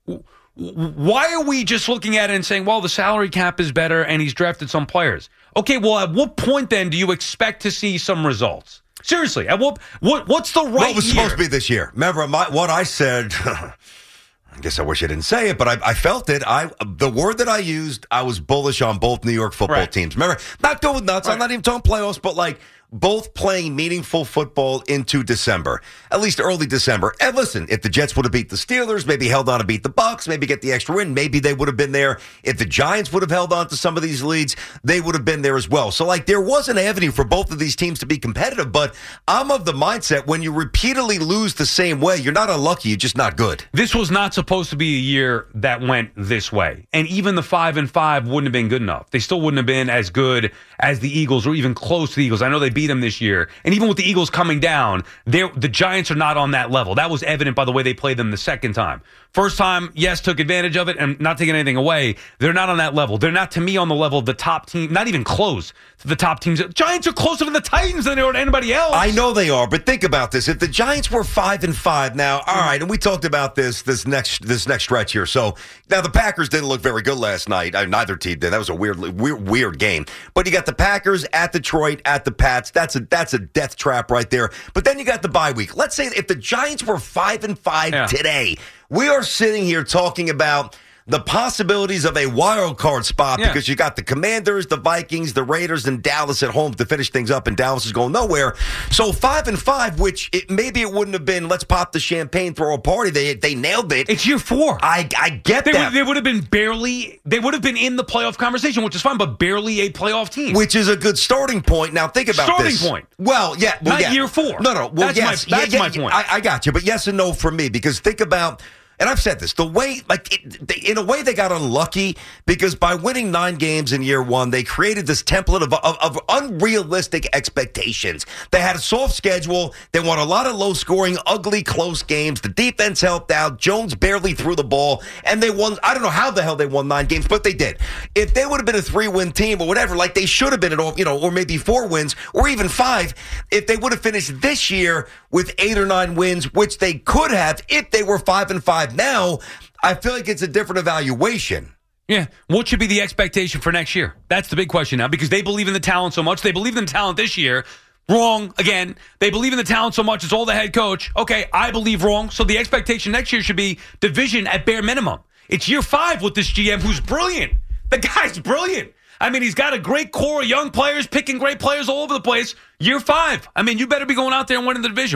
why are we just looking at it and saying, well, the salary cap is better and he's drafted some players? Okay, well, at what point then do you expect to see some results? Seriously, at what what what's the right What was year? supposed to be this year? Remember, my, what I said, I guess I wish I didn't say it, but I, I felt it. I The word that I used, I was bullish on both New York football Right. teams. Remember, not going nuts. Right. I'm not even talking playoffs, but like both playing meaningful football into December, at least early December. And listen, if the Jets would have beat the Steelers, maybe held on to beat the Bucks, maybe get the extra win, maybe they would have been there. If the Giants would have held on to some of these leads, they would have been there as well. So, like, there was an avenue for both of these teams to be competitive, but I'm of the mindset when you repeatedly lose the same way, you're not unlucky, you're just not good. This was not supposed to be a year that went this way. And even the five and five wouldn't have been good enough. They still wouldn't have been as good as the Eagles or even close to the Eagles. I know they beat them this year. And even with the Eagles coming down, the Giants are not on that level. That was evident by the way they played them the second time. First time, yes, took advantage of it and not taking anything away. They're not on that level. They're not, to me, on the level of the top team, not even close to the top teams. Giants are closer to the Titans than they are to anybody else. I know they are, but think about this. If the Giants were five and five now, all right, and we talked about this this next this next stretch here. So now the Packers didn't look very good last night. Uh, neither team did. That was a weird, weird, weird game. But you got the Packers at Detroit, at the Pats. That's a that's a death trap right there. But then you got the bye week. Let's say if the Giants were five and five Yeah. today, we are sitting here talking about the possibilities of a wild card spot Yeah. because you got the Commanders, the Vikings, the Raiders, and Dallas at home to finish things up, and Dallas is going nowhere. So five and five, which it, maybe it wouldn't have been, let's pop the champagne, throw a party. They they nailed it. It's year four. I, I get They that. would, they would have been barely, they would have been in the playoff conversation, which is fine, but barely a playoff team. Which is a good starting point. Now think about Starting this. point. Well, yeah. Well, Not yeah. year four. No, no. Well, That's yes. my- that's yeah, my yeah, point. I, I got you. But yes and no for me, because think about, and I've said this, the way, like, it, they, in a way they got unlucky because by winning nine games in year one, they created this template of, of, of unrealistic expectations. They had a soft schedule. They won a lot of low-scoring, ugly, close games. The defense helped out. Jones barely threw the ball. And they won, I don't know how the hell they won nine games, but they did. If they would have been a three-win team or whatever, like they should have been, at all, you know, or maybe four wins or even five, if they would have finished this year with eight or nine wins, which they could have if they were five and five now, I feel like it's a different evaluation. Yeah. What should be the expectation for next year? That's the big question now because they believe in the talent so much. They believe in the talent this year. Wrong. Again, they believe in the talent so much. It's all the head coach. Okay, I believe wrong. So the expectation next year should be division at bare minimum. It's year five with this G M who's brilliant. The guy's brilliant. I mean, he's got a great core of young players, picking great players all over the place. Year five. I mean, you better be going out there and winning the division.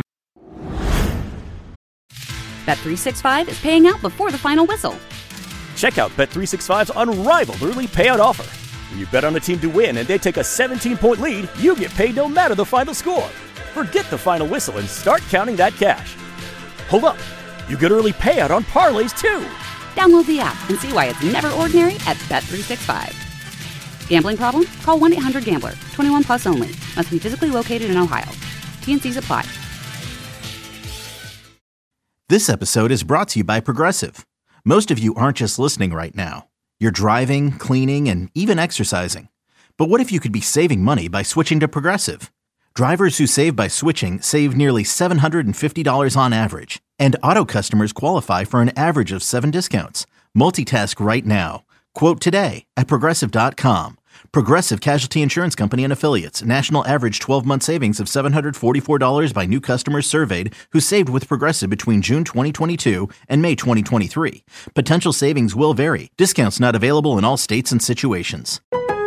Bet three sixty-five is paying out before the final whistle. Check out Bet three sixty-five's unrivaled early payout offer. When you bet on a team to win and they take a seventeen-point lead, you get paid no matter the final score. Forget the final whistle and start counting that cash. Hold up. You get early payout on parlays, too. Download the app and see why it's never ordinary at Bet three sixty-five. Gambling problem? Call one eight hundred gambler. twenty-one plus only. Must be physically located in Ohio. T N Cs apply. This episode is brought to you by Progressive. Most of you aren't just listening right now. You're driving, cleaning, and even exercising. But what if you could be saving money by switching to Progressive? Drivers who save by switching save nearly seven hundred fifty dollars on average. And auto customers qualify for an average of seven discounts. Multitask right now. Quote today at Progressive dot com. Progressive Casualty Insurance Company and Affiliates. National average twelve-month savings of seven hundred forty-four dollars by new customers surveyed who saved with Progressive between June twenty twenty-two and May twenty twenty-three. Potential savings will vary. Discounts not available in all states and situations.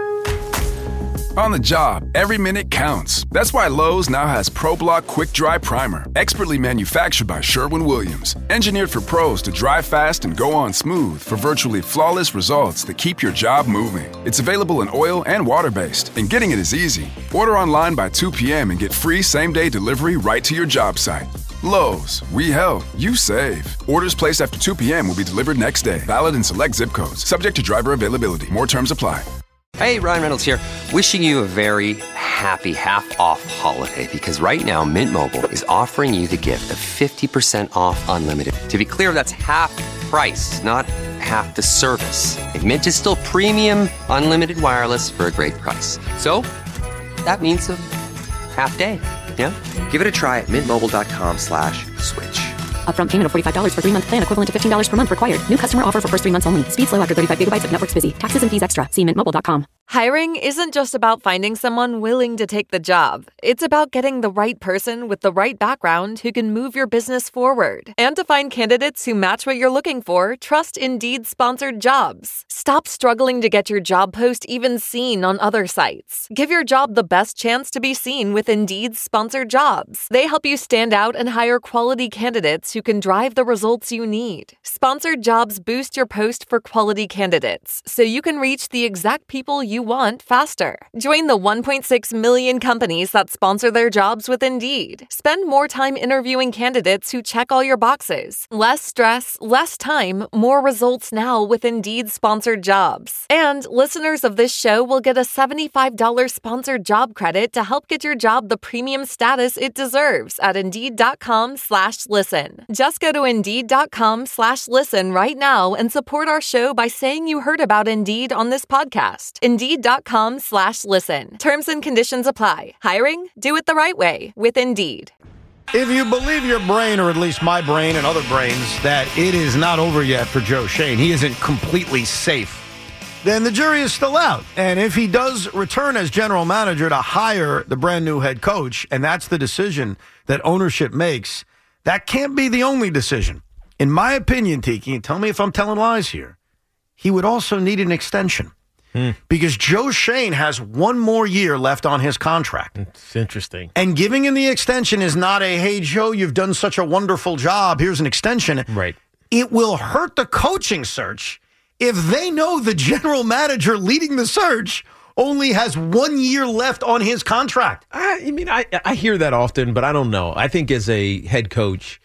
On the job, every minute counts. That's why Lowe's now has ProBlock Quick Dry Primer, expertly manufactured by Sherwin-Williams. Engineered for pros to dry fast and go on smooth for virtually flawless results that keep your job moving. It's available in oil and water-based, and getting it is easy. Order online by two p.m. and get free same-day delivery right to your job site. Lowe's, we help, you save. Orders placed after two p.m. will be delivered next day. Valid in select zip codes. Subject to driver availability. More terms apply. Hey, Ryan Reynolds here. Wishing you a very happy half-off holiday because right now Mint Mobile is offering you the gift of fifty percent off unlimited. To be clear, that's half price, not half the service. Like Mint is still premium unlimited wireless for a great price. So that means a half day, yeah? Give it a try at mintmobile.com slash switch. Upfront payment of forty-five dollars for three-month plan equivalent to fifteen dollars per month required. New customer offer for first three months only. Speed slow after thirty-five gigabytes if network's busy. Taxes and fees extra. See mint mobile dot com. Hiring isn't just about finding someone willing to take the job. It's about getting the right person with the right background who can move your business forward. And to find candidates who match what you're looking for, trust Indeed-sponsored jobs. Stop struggling to get your job post even seen on other sites. Give your job the best chance to be seen with Indeed-sponsored jobs. They help you stand out and hire quality candidates who can drive the results you need. Sponsored jobs boost your post for quality candidates, so you can reach the exact people you want faster. Join the one point six million companies that sponsor their jobs with Indeed. Spend more time interviewing candidates who check all your boxes. Less stress, less time, more results now with Indeed-sponsored jobs. And listeners of this show will get a seventy-five dollars sponsored job credit to help get your job the premium status it deserves at Indeed.com slash listen. Just go to Indeed.com slash listen right now and support our show by saying you heard about Indeed on this podcast. Indeed.com slash listen. Terms and conditions apply. Hiring? Do it the right way with Indeed. If you believe your brain, or at least my brain and other brains, that it is not over yet for Joe Schoen, he isn't completely safe, then the jury is still out. And if he does return as general manager to hire the brand new head coach, and that's the decision that ownership makes, that can't be the only decision. In my opinion, Tiki, and tell me if I'm telling lies here, he would also need an extension. Hmm. Because Joe Schoen has one more year left on his contract. It's interesting. And giving him the extension is not a, hey, Joe, you've done such a wonderful job, here's an extension. Right. It will hurt the coaching search if they know the general manager leading the search only has one year left on his contract. I, I mean, I, I hear that often, but I don't know. I think as a head coach,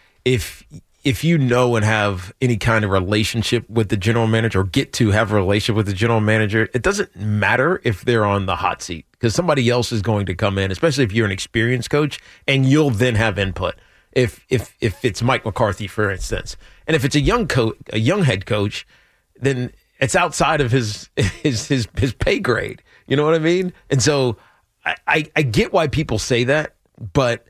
if if you know and have any kind of relationship with the general manager or get to have a relationship with the general manager, it doesn't matter if they're on the hot seat because somebody else is going to come in, especially if you're an experienced coach, and you'll then have input. If if if it's Mike McCarthy, for instance, and if it's a young co- a young head coach, then it's outside of his his his his pay grade. You know what I mean? And so I, I, I get why people say that, but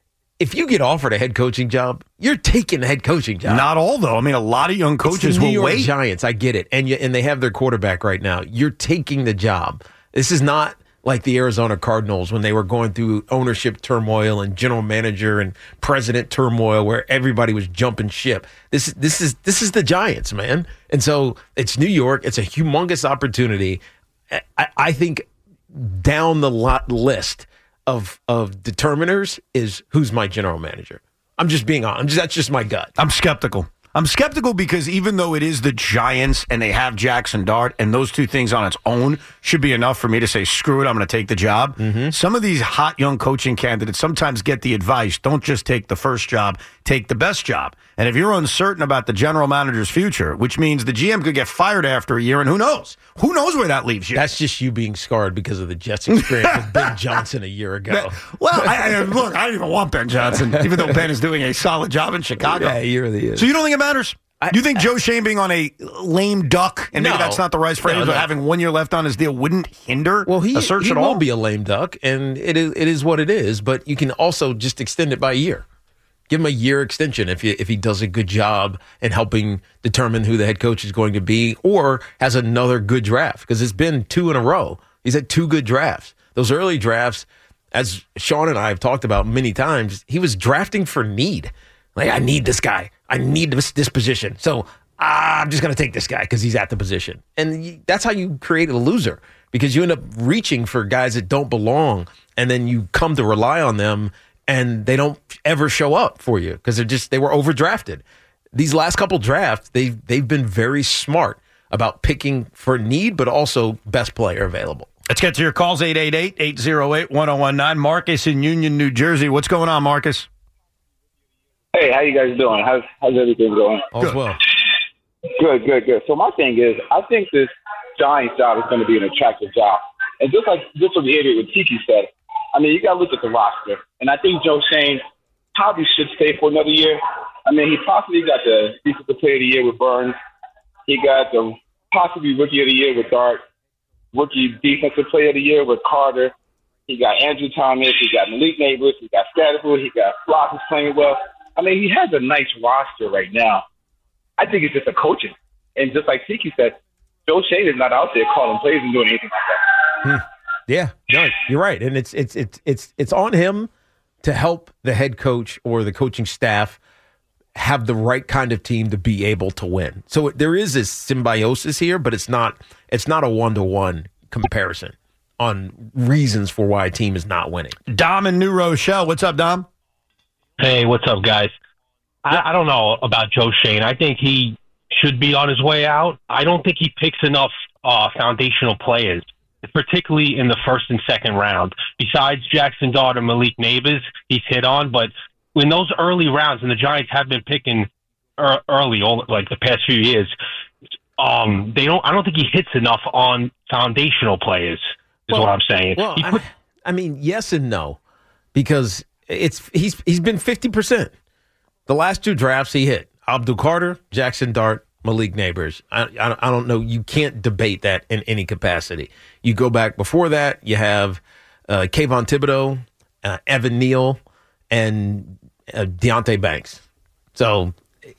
if you get offered a head coaching job, you're taking the head coaching job. Not all, though. I mean, a lot of young coaches it's the New will York wait. Giants, I get it, and you, and they have their quarterback right now. You're taking the job. This is not like the Arizona Cardinals when they were going through ownership turmoil and general manager and president turmoil, where everybody was jumping ship. This this is this is the Giants, man. And so it's New York. It's a humongous opportunity. I, I think down the lot list of of determiners is who's my general manager. I'm just being honest. That's just my gut. I'm skeptical. I'm skeptical because even though it is the Giants and they have Jackson Dart, and those two things on its own should be enough for me to say, screw it, I'm going to take the job. Mm-hmm. Some of these hot young coaching candidates sometimes get the advice, don't just take the first job, take the best job. And if you're uncertain about the general manager's future, which means the G M could get fired after a year, and who knows? Who knows where that leaves you? That's just you being scarred because of the Jets experience with Ben Johnson a year ago. Well, I, I, look, I don't even want Ben Johnson, even though Ben is doing a solid job in Chicago. Yeah, he really is. So you don't think it matters? I, you think I, Joe Shane being on a lame duck, and maybe no, that's not the right phrase, no, but no. having one year left on his deal wouldn't hinder well, he, a search he at all? He won't be a lame duck, and it is, it is what it is, but you can also just extend it by a year. Give him a year extension if you, if he does a good job in helping determine who the head coach is going to be, or has another good draft, because it's been two in a row. He's had two good drafts. Those early drafts, as Sean and I have talked about many times, he was drafting for need. Like, I need this guy. I need this, this position. So ah, I'm just going to take this guy because he's at the position. And you, that's how you create a loser, because you end up reaching for guys that don't belong, and then you come to rely on them, and they don't ever show up for you because they're just they were overdrafted. These last couple drafts, they've, they've been very smart about picking for need, but also best player available. Let's get to your calls, eight eight eight, eight oh eight, one oh one nine. Marcus in Union, New Jersey. What's going on, Marcus? Hey, how you guys doing? How's, how's everything going? All's well. Good, good, good. So my thing is, I think this Giants job is going to be an attractive job. And just like just to reiterate what Tiki said, I mean, you got to look at the roster. And I think Joe Shane probably should stay for another year. I mean, he possibly got the Defensive Player of the Year with Burns. He got the possibly Rookie of the Year with Dart. Rookie Defensive Player of the Year with Carter. He got Andrew Thomas. He got Malik Neighbors. He got Scatterfoot. He got Flock who's playing well. I mean, he has a nice roster right now. I think it's just a coaching. And just like Tiki said, Joe Shane is not out there calling plays and doing anything like that. Hmm. Yeah, no, you're right, and it's it's it's it's it's on him to help the head coach or the coaching staff have the right kind of team to be able to win. So there is this symbiosis here, but it's not it's not a one to one comparison on reasons for why a team is not winning. Dom in New Rochelle, what's up, Dom? Hey, what's up, guys? I, I don't know about Joe Shane. I think he should be on his way out. I don't think he picks enough uh, foundational players, particularly in the first and second round. Besides Jackson Dart and Malik Neighbors, he's hit on. But in those early rounds, and the Giants have been picking er- early, all, like the past few years, um, they don't. I don't think he hits enough on foundational players. Is well, what I'm saying. Well, He put, I, I mean, yes and no, because it's he's he's been fifty percent. The last two drafts he hit Abdul Carter, Jackson Dart, Malik Neighbors. I, I, I don't know. You can't debate that in any capacity. You go back before that, you have uh, Kayvon Thibodeau, uh, Evan Neal, and uh, Deonte Banks. So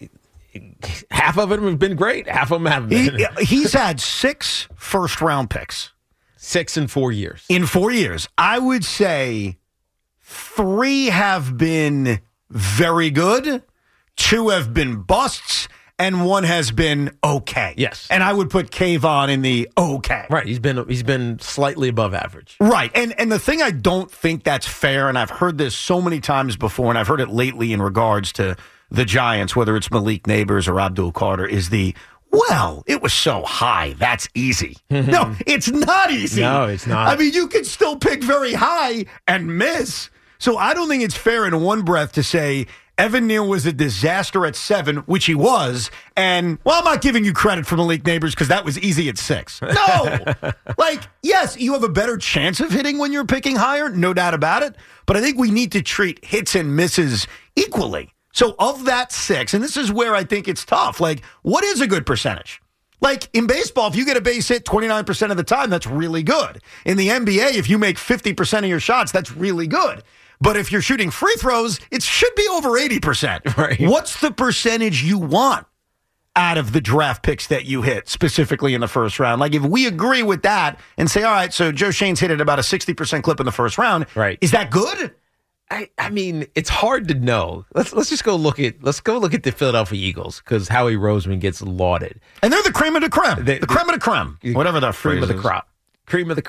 half of them have been great. Half of them haven't been. He, he's had six first-round picks. Six in four years. In four years. I would say three have been very good, two have been busts, and one has been okay. Yes. And I would put Kayvon in the okay. Right. He's been he's been slightly above average. Right. And and the thing I don't think that's fair, and I've heard this so many times before, and I've heard it lately in regards to the Giants, whether it's Malik Neighbors or Abdul Carter, is the, well, it was so high, that's easy. No, it's not easy. No, it's not. I mean, you can still pick very high and miss. So I don't think it's fair in one breath to say Evan Neal was a disaster at seven, which he was, and, well, I'm not giving you credit for Malik Neighbors because that was easy at six. No! Like, yes, you have a better chance of hitting when you're picking higher, no doubt about it, but I think we need to treat hits and misses equally. So of that six, and this is where I think it's tough, like, what is a good percentage? Like, in baseball, if you get a base hit twenty-nine percent of the time, that's really good. In the N B A, if you make fifty percent of your shots, that's really good. But if you're shooting free throws, it should be over eighty percent. Right. What's the percentage you want out of the draft picks that you hit, specifically in the first round? Like, if we agree with that and say, all right, so Joe Shane's hit at about a sixty percent clip in the first round, right? Is that good? I, I mean, it's hard to know. Let's let's just go look at let's go look at the Philadelphia Eagles, because Howie Roseman gets lauded, and they're the cream of the creme, the, the creme of the creme, whatever that phrase cream of the is. crop, cream of the crop.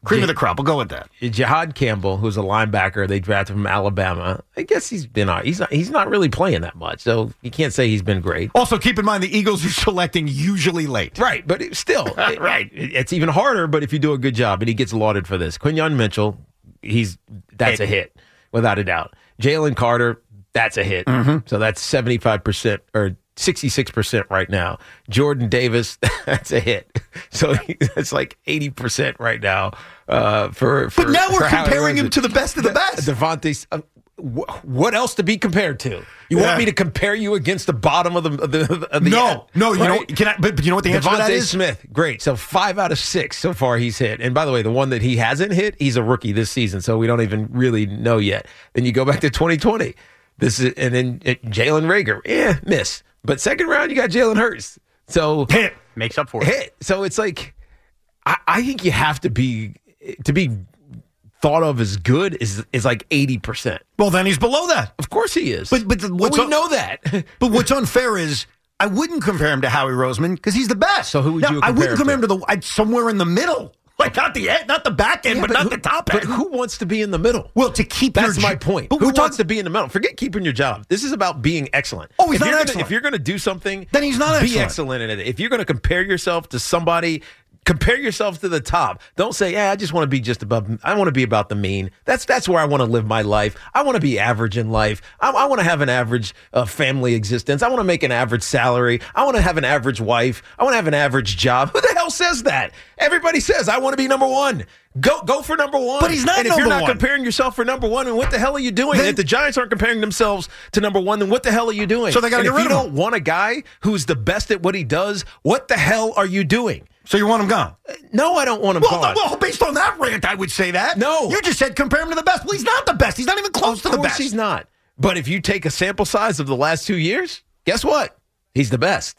Cream of the crop. We'll go with that. Jihad Campbell, who's a linebacker, they drafted from Alabama. I guess he's been all right. He's not, he's not really playing that much, so you can't say he's been great. Also, keep in mind the Eagles are selecting usually late. Right, but it, still, it, right. It, it's even harder. But if you do a good job, and he gets lauded for this, Quinyon Mitchell, he's that's Hit. a hit without a doubt. Jalen Carter, that's a hit. Mm-hmm. So that's seventy-five percent or sixty-six percent right now. Jordan Davis, that's a hit. So it's like eighty percent right now. Uh, for, for but now we're for how he comparing runs him it. to the best of the best. Devontae, uh, wh- what else to be compared to? You Yeah. want me to compare you against the bottom of the of the, of the No, no, you right? know, can I, but, but you know what the answer to that Devontae is? Smith, great. So five out of six so far he's hit. And by the way, the one that he hasn't hit, he's a rookie this season, so we don't even really know yet. Then you go back to twenty twenty. This is and then uh, Jalen Reagor, yeah, miss. But second round, you got Jalen Hurts. So hit makes up for it. Hit. So it's like I, I think you have to be to be thought of as good is is like eighty percent. Well, then he's below that. Of course he is. But but what's we un- know that. But what's unfair is I wouldn't compare him to Howie Roseman because he's the best. So who would now, you I compare wouldn't him compare to? him to the I'd, somewhere in the middle. Like not the end, not the back end, Yeah, but, not who, the top but end. who wants to be in the middle? Well, to keep That's your my jo- point. But Who we're wants talking- to be in the middle? Forget keeping your job. This is about being excellent. Oh, he's if not you're excellent. Gonna, if you're going to do something, Then he's not be excellent. excellent in it. If you're going to compare yourself to somebody, compare yourself to the top. Don't say, "Yeah, I just want to be just above. I want to be about the mean." That's that's where I want to live my life. I want to be average in life. I, I want to have an average uh, family existence. I want to make an average salary. I want to have an average wife. I want to have an average job. Who the hell says that? Everybody says I want to be number one. Go go for number one. But he's not And if number you're not one. comparing yourself for number one, then what the hell are you doing? Then- if the Giants aren't comparing themselves to number one, then what the hell are you doing? So they gotta And get if rid you of him. don't want a guy who's the best at what he does, what the hell are you doing? So you want him gone? No, I don't want him Well, gone. no, well, based on that rant, I would say that. No. You just said compare him to the best. Well, he's not the best. He's not even close Of to the course best. he's not. But if you take a sample size of the last two years, guess what? He's the best.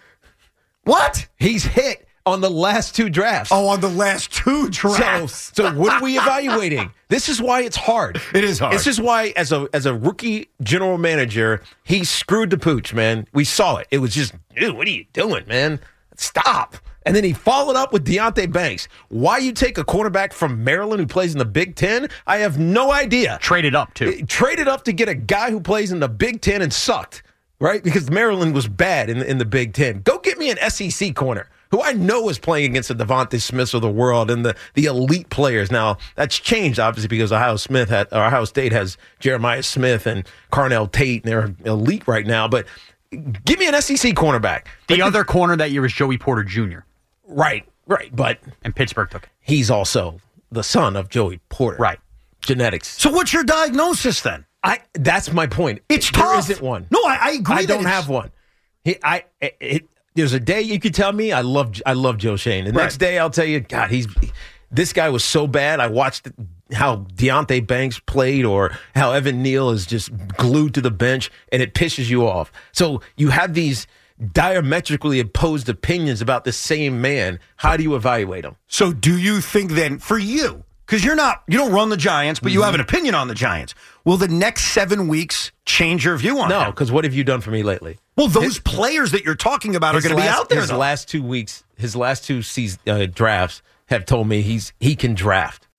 What? He's hit on the last two drafts. Oh, on the last two drafts. So, so what are we evaluating? This is why it's hard. It is hard. This is why, as a as a rookie general manager, he screwed the pooch, man. We saw it. It was just, dude, what are you doing, man? Stop. And then he followed up with Deontay Banks. Why you take a cornerback from Maryland who plays in the Big Ten? I have no idea. Traded up, too. Traded up to get a guy who plays in the Big Ten and sucked, right? Because Maryland was bad in the, in the Big Ten. Go get me an S E C corner who I know is playing against the Devontae Smiths of the world and the, the elite players. Now, that's changed, obviously, because Ohio Smith had, or Ohio State has Jeremiah Smith and Carnell Tate, and they're elite right now. But give me an S E C cornerback. The Like, other corner that year was Joey Porter Junior Right, right. But And Pittsburgh took it. he's also the son of Joey Porter. Right. Genetics. So what's your diagnosis then? I. That's my point. It's there tough. isn't one. No, I, I agree. I that don't it's- have one. He, I. It, it, there's a day you could tell me I love. I love Joe Shane. The Right. next day I'll tell you, God, he's. This guy was so bad. I watched how Deontay Banks played, or how Evan Neal is just glued to the bench, and it pisses you off. So you have these diametrically opposed opinions about the same man. How do you evaluate them? So do you think then, for you, because you're not, you don't run the Giants, but you have an opinion on the Giants, will the next seven weeks change your view on No, them? because what have you done for me lately? Well, those players that you're talking about are His going to be last- out there, His though. last two weeks, his last two season, uh, drafts have told me he's he can draft.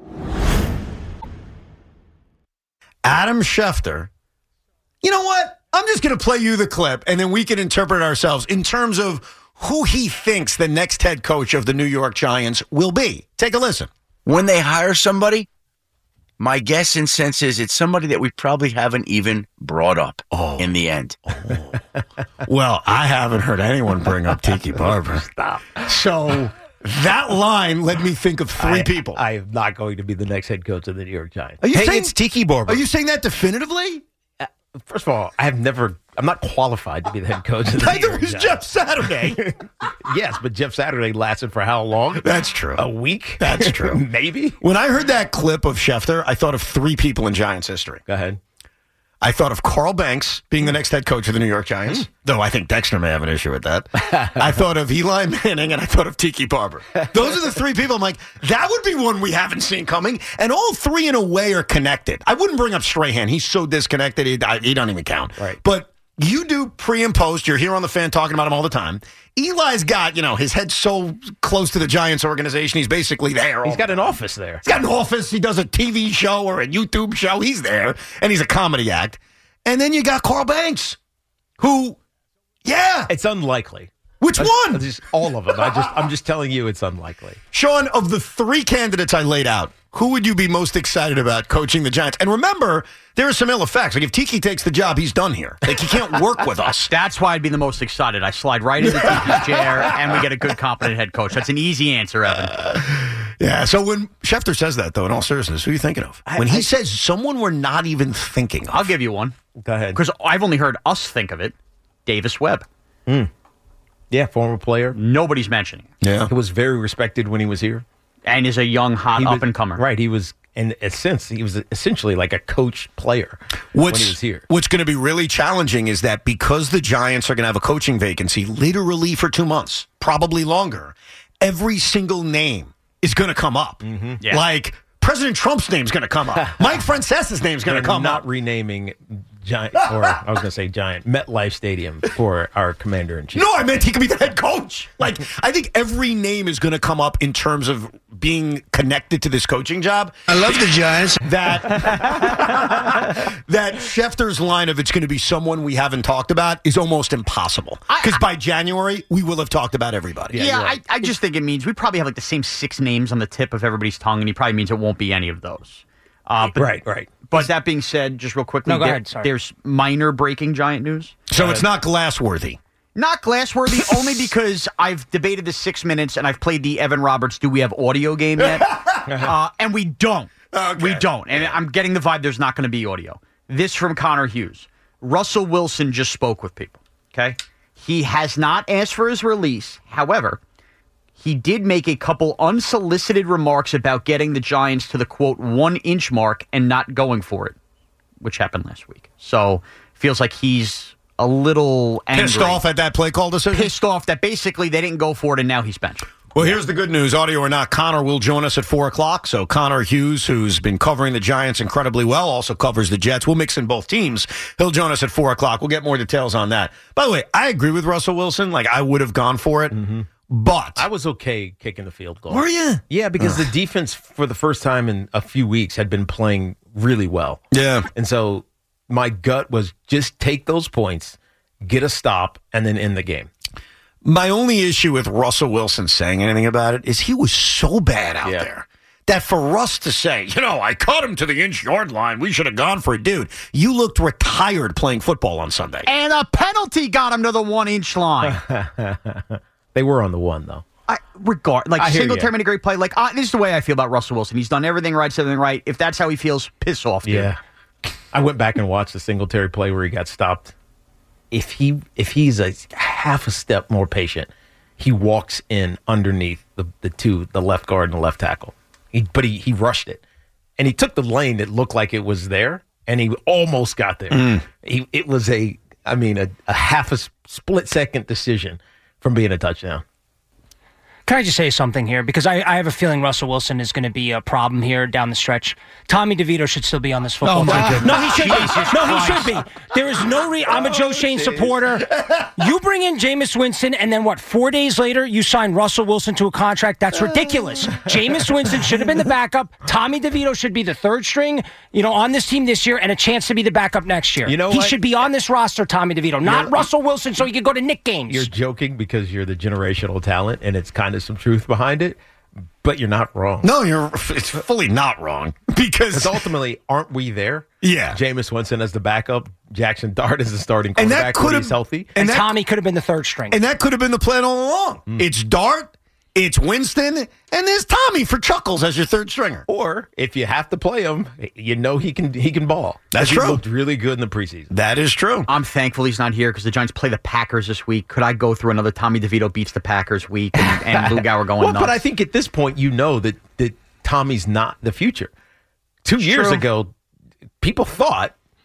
Adam Schefter. You know what? I'm just going to play you the clip, and then we can interpret ourselves in terms of who he thinks the next head coach of the New York Giants will be. Take a listen. When they hire somebody, my guess and sense is it's somebody that we probably haven't even brought up Oh. in the end. Well, I haven't heard anyone bring up Tiki Barber. Stop. So that line led me think of three I, people. I am not going to be the next head coach of the New York Giants. Are you hey, saying- it's Tiki Barber. Are you saying that definitively? First of all, I have never. I'm not qualified to be the head coach of the New Neither York was Giants. Jeff Saturday. Yes, but Jeff Saturday lasted for how long? That's true. A week? That's true. Maybe. When I heard that clip of Schefter, I thought of three people in Giants history. Go ahead. I thought of Carl Banks being the next head coach of the New York Giants, though I think Dexter may have an issue with that. I thought of Eli Manning, and I thought of Tiki Barber. Those are the three people I'm like, that would be one we haven't seen coming. And all three, in a way, are connected. I wouldn't bring up Strahan. He's so disconnected, he, I, he don't even count. Right. But you do pre and post. You're here on the Fan talking about him all the time. Eli's got, you know, his head so close to the Giants organization. He's basically there. He's got an office there. He's got an office. He does a T V show or a YouTube show. He's there, and he's a comedy act. And then you got Carl Banks, who, yeah. It's unlikely. Which one? Just all of them. I just, I'm just telling you it's unlikely. Sean, of the three candidates I laid out, who would you be most excited about coaching the Giants? And remember, there are some ill effects. Like if Tiki takes the job, he's done here. Like he can't work with us. That's why I'd be the most excited. I slide right into Tiki's chair, and we get a good, competent head coach. That's an easy answer, Evan. Uh, yeah, so when Schefter says that, though, in all seriousness, who are you thinking of? When he I, says someone we're not even thinking of. I'll give you one. Go ahead. Because I've only heard us think of it. Davis Webb. Mm. Yeah, former player. Nobody's mentioning it. Yeah. He was very respected when he was here. And is a young, hot up-and-comer. Right, he was, in a sense, he was essentially like a coach player what's, when he was here. What's going to be really challenging is that because the Giants are going to have a coaching vacancy literally for two months, probably longer, every single name is going to come up. Mm-hmm. Yeah. Like, President Trump's name's going to come up. Mike Francesa's name's going to come not up. Not renaming Giant, or I was going to say Giant, MetLife Stadium for our commander-in-chief. No, I meant he could be the head coach. Like, I think every name is going to come up in terms of being connected to this coaching job. I love the Giants. That, that Schefter's line of it's going to be someone we haven't talked about is almost impossible. Because by January, we will have talked about everybody. Yeah, yeah right. I, I just think it means we probably have like the same six names on the tip of everybody's tongue, and he probably means it won't be any of those. Uh, but, right, right. But that being said, just real quickly, no, go there, ahead, sorry. there's minor breaking Giant news. So uh, it's not glass-worthy. Not glass-worthy, only because I've debated this six minutes, and I've played the Evan Roberts Do We Have Audio game yet? uh, and we don't. Okay. We don't. And I'm getting the vibe there's not going to be audio. This from Connor Hughes. Russell Wilson just spoke with people, okay? He has not asked for his release. However, he did make a couple unsolicited remarks about getting the Giants to the, quote, one-inch mark and not going for it, which happened last week. So, feels like he's a little angry. Pissed off at that play call decision? Pissed off that basically they didn't go for it and now he's benched. Well, here's the good news. Audio or not, Connor will join us at four o'clock. So Connor Hughes, who's been covering the Giants incredibly well, also covers the Jets. We'll mix in both teams. He'll join us at four o'clock. We'll get more details on that. By the way, I agree with Russell Wilson. Like, I would have gone for it. Mm-hmm. But I was okay kicking the field goal. Were you? Yeah, because the defense for the first time in a few weeks had been playing really well. Yeah. And so my gut was just take those points, get a stop, and then end the game. My only issue with Russell Wilson saying anything about it is he was so bad out yeah. there that for us to say, you know, I caught him to the inch yard line, we should have gone for it. Dude, you looked retired playing football on Sunday. And a penalty got him to the one-inch line. They were on the one, though. I, regard like I single term made a great play. Like uh, this is the way I feel about Russell Wilson. He's done everything right, said everything right. If that's how he feels, piss off, dude. Yeah. I went back and watched the Singletary play where he got stopped. If he if he's a half a step more patient, he walks in underneath the, the two, the left guard and the left tackle. He, but he, he rushed it. And he took the lane that looked like it was there, and he almost got there. Mm. He, it was a, I mean, a, a half a split second decision from being a touchdown. Can I just say something here? Because I, I have a feeling Russell Wilson is going to be a problem here down the stretch. Tommy DeVito should still be on this football Oh, my team. goodness. No, he should Jesus be. No, he Christ. should be. There is no reason. I'm a Joe Shane supporter. You bring in Jameis Winston, and then what, four days later, you sign Russell Wilson to a contract? That's ridiculous. Jameis Winston should have been the backup. Tommy DeVito should be the third string, you know, on this team this year, and a chance to be the backup next year. You know he what? should be on this roster, Tommy DeVito, not You're- Russell Wilson, so he could go to Knick games. You're joking because you're the generational talent, and it's kind of some truth behind it, but you're not wrong. No, you're. It's fully not wrong because ultimately, aren't we there? Yeah. Jameis Winston as the backup, Jackson Dart as the starting And that quarterback could when have- he's healthy. and that- Tommy could have been the third string. And that could have been the plan all along. Mm. It's Dart, it's Winston, and there's Tommy for chuckles as your third stringer. Or if you have to play him, you know he can he can ball. That's 'Cause true. He looked really good in the preseason. That is true. I'm thankful he's not here because the Giants play the Packers this week. Could I go through another Tommy DeVito beats the Packers week and, and Lou Gower going well, nuts? but I think at this point you know that, that Tommy's not the future. Two It's years true. ago, people thought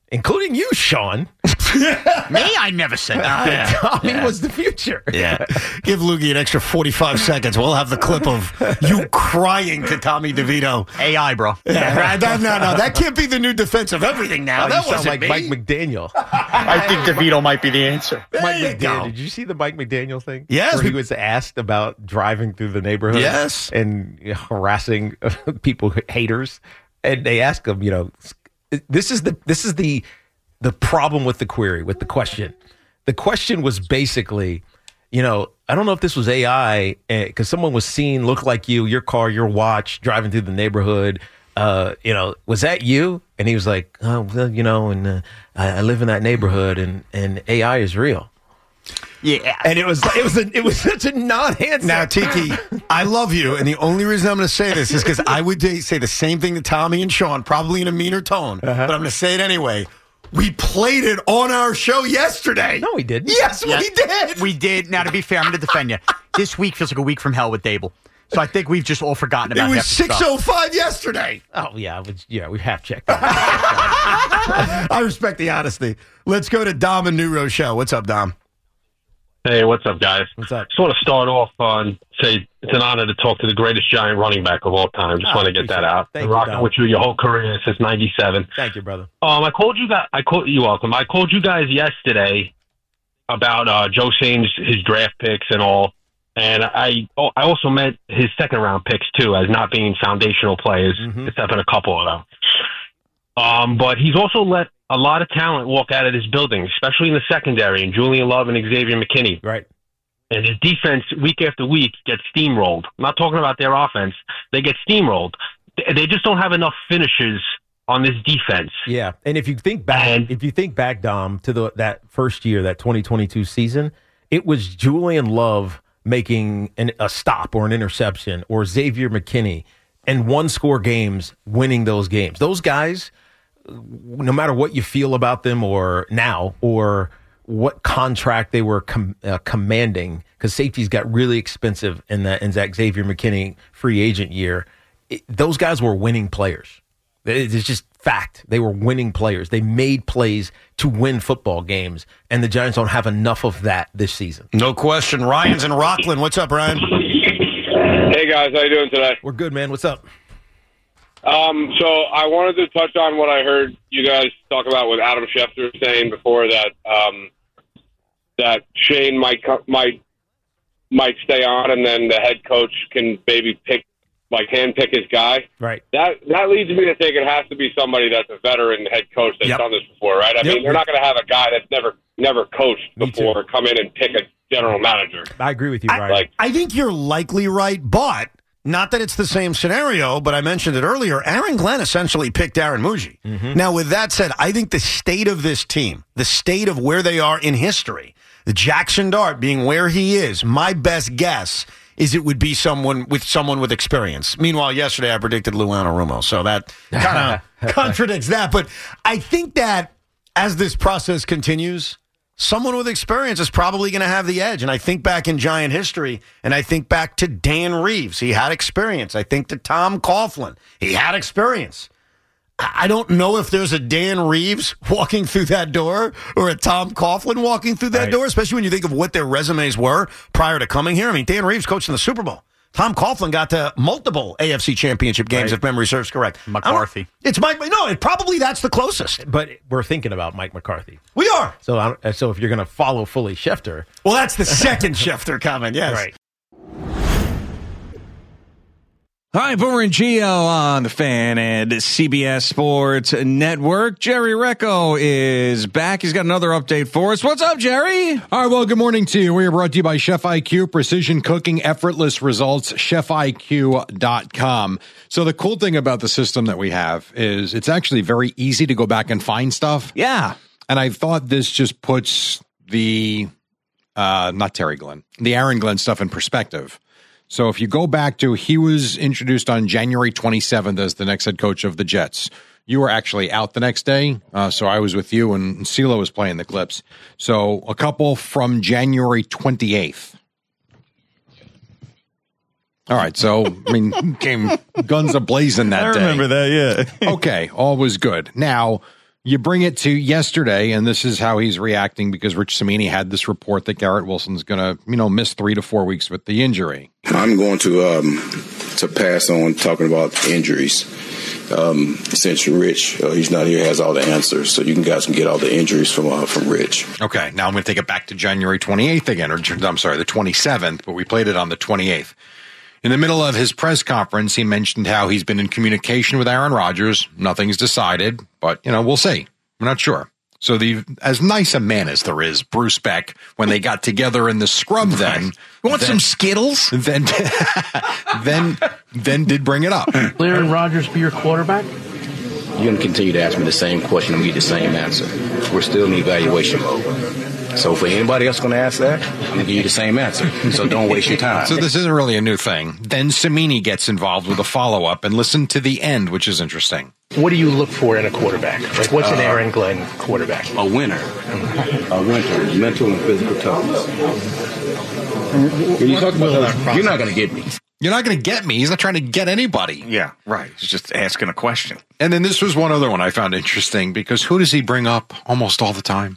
including you, Sean. Me? I never said that. Tommy yeah. was the future. Yeah. Give Loogie an extra forty-five seconds. We'll have the clip of you crying to Tommy DeVito. A I, bro. Yeah, right. No, no, no. That can't be the new defense of everything now. Oh, that you sound wasn't like me. Mike McDaniel. I think DeVito might be the answer. Mike There you McDaniel. go. Did you see the Mike McDaniel thing? Yes. Where he was asked about driving through the neighborhood. Yes. And you know, harassing people, haters. And they asked him, you know, this is the this is the the problem with the query, with the question. The question was basically, you know, I don't know if this was A I, because uh, someone was seen look like you, your car, your watch, driving through the neighborhood. Uh, you know, was that you? And he was like, oh, well, you know, and uh, I, I live in that neighborhood, and, and A I is real. Yeah, and it was it was a, it was such a non-answer. Now, Tiki, I love you, and the only reason I'm going to say this is because I would say the same thing to Tommy and Sean, probably in a meaner tone, uh-huh. but I'm going to say it anyway. We played it on our show yesterday. No, we didn't. Yes, yes, we did. We did. Now, to be fair, I'm going to defend you. This week feels like a week from hell with Dable. So I think we've just all forgotten about it. It was six oh five yesterday. Oh, yeah. Was, yeah, we have checked. I respect the honesty. Let's go to Dom and New Rochelle. What's up, Dom? Hey, what's up, guys? What's up? Just want to start off on, say, it's an honor to talk to the greatest Giant running back of all time. Just oh, want to get that out. Thank Been you, rocking Dom. with you your whole career since ninety-seven. Thank you, brother. Um, I called you guys. I called you welcome. I called you guys yesterday about uh, Joe Shane's his draft picks and all, and I oh, I also meant his second round picks too as not being foundational players, Mm-hmm. except in a couple of them. Um, but he's also let a lot of talent walk out of this building, especially in the secondary, and Julian Love and Xavier McKinney. Right. And his defense, week after week, gets steamrolled. I'm not talking about their offense. They get steamrolled. They just don't have enough finishes on this defense. Yeah, and if you think back, and, if you think back, Dom, to the that first year, that twenty twenty-two season, it was Julian Love making an, a stop or an interception, or Xavier McKinney, and one-score games winning those games. Those guys, no matter what you feel about them or now, or what contract they were com- uh, commanding, because safeties got really expensive in that in that Xavier McKinney free agent year. It, those guys were winning players. It's just fact. They were winning players. They made plays to win football games, and the Giants don't have enough of that this season. No question. Ryan's in Rockland. What's up, Ryan? Hey, guys. How you doing today? We're good, man. What's up? Um, so I wanted to touch on what I heard you guys talk about with Adam Schefter saying before that um, that Shane might co- might might stay on, and then the head coach can maybe pick like hand pick his guy. Right. That that leads me to think it has to be somebody that's a veteran head coach that's Yep. done this before, right? I Yep. mean, they're not going to have a guy that's never never coached Me before too. come in and pick a general manager. I agree with you, Ryan. Like, I think you're likely right, but not that it's the same scenario, but I mentioned it earlier. Aaron Glenn essentially picked Aaron Muji. Mm-hmm. Now, with that said, I think the state of this team, the state of where they are in history, the Jackson Dart being where he is, my best guess is it would be someone with someone with experience. Meanwhile, yesterday I predicted Lou Anarumo, so that kind of contradicts that. But I think that as this process continues, someone with experience is probably going to have the edge. And I think back in Giant history, and I think back to Dan Reeves. He had experience. I think to Tom Coughlin. He had experience. I don't know if there's a Dan Reeves walking through that door or a Tom Coughlin walking through that Right. door, especially when you think of what their resumes were prior to coming here. I mean, Dan Reeves coached in the Super Bowl. Tom Coughlin got to multiple A F C championship games, Right. if memory serves correct. McCarthy. It's Mike. No, it probably that's the closest. But we're thinking about Mike McCarthy. We are. So, I don't- so if you're going to follow fully Schefter, Well, that's the second Schefter comment, yes. right? Hi, Boomer and Gio on the Fan and C B S Sports Network. Jerry Recco is back. He's got another update for us. What's up, Jerry? All right, well, good morning to you. We are brought to you by Chef I Q, precision cooking, effortless results, chef I Q dot com. So the cool thing about the system that we have is it's actually very easy to go back and find stuff. Yeah. And I thought this just puts the, uh, not Terry Glenn, the Aaron Glenn stuff in perspective. So if you go back to, he was introduced on January twenty-seventh as the next head coach of the Jets. You were actually out the next day, uh, so I was with you, and CeeLo was playing the clips. So a couple from January twenty-eighth. All right, so, I mean, came guns a-blazing that I day. remember that, yeah. Okay, all was good. Now, You bring it to yesterday, and this is how he's reacting because Rich Cimini had this report that Garrett Wilson's going to, you know, miss three to four weeks with the injury. I'm going to um, to pass on talking about injuries. Um, since Rich, uh, he's not here, has all the answers, so you can guys can get all the injuries from uh, from Rich. Okay, now I'm going to take it back to January twenty-eighth again, or I'm sorry, the twenty-seventh, but we played it on the twenty-eighth. In the middle of his press conference, he mentioned how he's been in communication with Aaron Rodgers. Nothing's decided, but, you know, we'll see. We're not sure. So the as nice a man as there is, Bruce Beck, when they got together in the scrub then. You want then, some Skittles? Then, then, then did bring it up. Will Aaron Rodgers be your quarterback? You're going to continue to ask me the same question and get the same answer. We're still in evaluation mode. So for anybody else going to ask that, I'm going to give you the same answer. So don't waste your time. So this isn't really a new thing. Then Cimini gets involved with a follow-up and listen to the end, which is interesting. What do you look for in a quarterback? Like, what's an Uh, Aaron Glenn quarterback? A winner. A winner. Mental and physical toughness. When you talk about that, you're not going to get me. You're not going to get me. He's not trying to get anybody. Yeah, right. He's just asking a question. And then this was one other one I found interesting because who does he bring up almost all the time?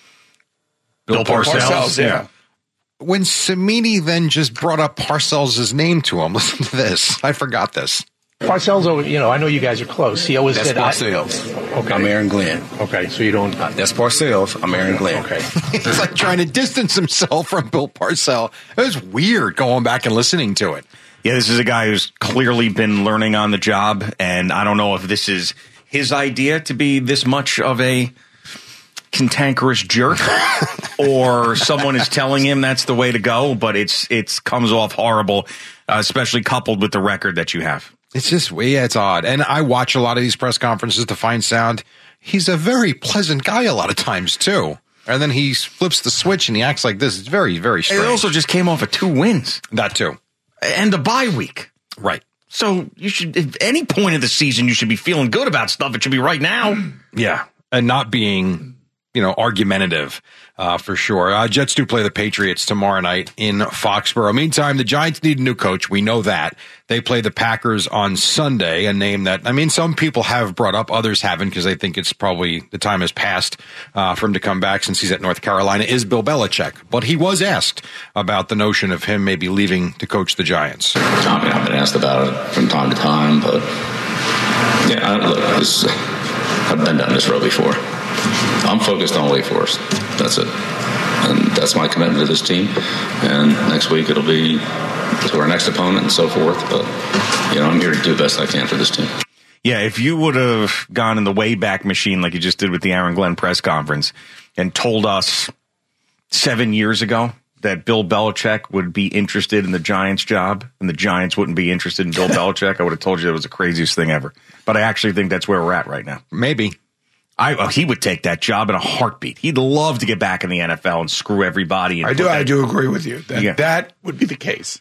Bill, Bill Parcells. Parcells, yeah. When Cimini then just brought up Parcells' name to him, listen to this. I forgot this. Parcells, over, you know, I know you guys are close. He always That's said, Parcells. I, okay. I'm Aaron Glenn. Okay, so you don't. Uh, that's Parcells. I'm Aaron Glenn. Okay. He's like trying to distance himself from Bill Parcells. It was weird going back and listening to it. Yeah, this is a guy who's clearly been learning on the job, and I don't know if this is his idea to be this much of a cantankerous jerk or someone is telling him that's the way to go, but it's it's comes off horrible, uh, especially coupled with the record that you have. It's just, yeah, it's odd. And I watch a lot of these press conferences to find sound. He's a very pleasant guy a lot of times, too. And then he flips the switch and he acts like this. It's very, very strange. It also just came off of two wins. That, too. And a bye week. Right. So you should, at any point of the season, you should be feeling good about stuff. It should be right now. Yeah. And not being, you know, argumentative, uh, for sure. Uh, Jets do play the Patriots tomorrow night in Foxborough. Meantime, the Giants need a new coach. We know that. They play the Packers on Sunday, a name that, I mean, some people have brought up, others haven't, because they think it's probably the time has passed uh, for him to come back since he's at North Carolina, is Bill Belichick. But he was asked about the notion of him maybe leaving to coach the Giants. I mean, I've been asked about it from time to time, but yeah, I, look, this, I've been down this road before. I'm focused on Wake Forest. That's it. And that's my commitment to this team. And next week it'll be to our next opponent and so forth. But, you know, I'm here to do the best I can for this team. Yeah, if you would have gone in the Wayback Machine like you just did with the Aaron Glenn press conference and told us seven years ago that Bill Belichick would be interested in the Giants job and the Giants wouldn't be interested in Bill Belichick, I would have told you that was the craziest thing ever. But I actually think that's where we're at right now. Maybe. I, well, he would take that job in a heartbeat. He'd love to get back in the N F L and screw everybody. And I do. that, I do agree with you. That, yeah. that would be the case.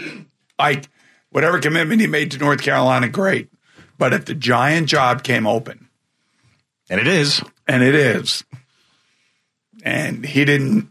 I, whatever commitment he made to North Carolina, great. But if the Giant job came open, and it is, and it is, and he didn't,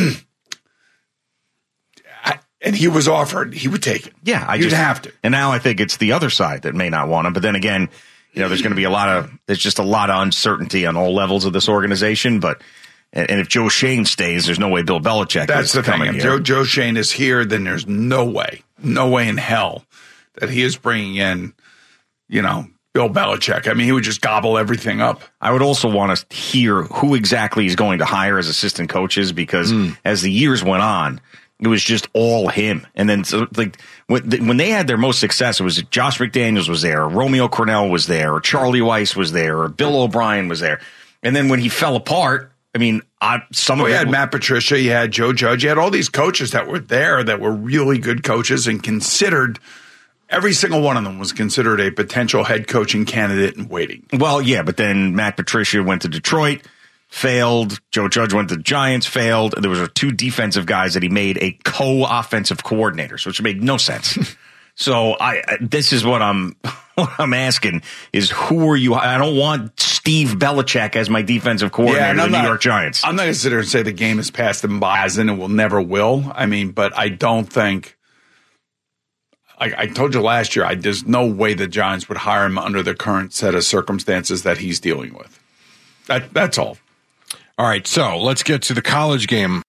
and he was offered, he would take it. Yeah, I You'd just have to. And now I think it's the other side that may not want him. But then again, you know, there's going to be a lot of, there's just a lot of uncertainty on all levels of this organization. But, and, and if Joe Shane stays, there's no way Bill Belichick That's is the thing. coming If here. Joe, Joe Shane is here, then there's no way, no way in hell that he is bringing in, you know, Bill Belichick. I mean, he would just gobble everything up. I would also want to hear who exactly he's going to hire as assistant coaches, because Mm. as the years went on, it was just all him. And then, so, like, when, when they had their most success, it was Josh McDaniels was there, or Romeo Cornell was there, or Charlie Weiss was there, or Bill O'Brien was there. And then when he fell apart, I mean, I, some Well, of you it had Matt Patricia, you had Joe Judge, you had all these coaches that were there that were really good coaches and considered. Every single one of them was considered a potential head coaching candidate in waiting. Well, yeah, but then Matt Patricia went to Detroit, failed. Joe Judge went to the Giants, failed. There was two defensive guys that he made a co-offensive coordinators, which made no sense. So I, this is what I'm, what I'm asking is who are you? I don't want Steve Belichick as my defensive coordinator and of I'm the New not- York Giants. I'm not going to sit there and say the game has passed them by, as in it will never will. I mean, but I don't think. I, I told you last year, I, there's no way the Giants would hire him under the current set of circumstances that he's dealing with. That, that's all. All right, so let's get to the college game.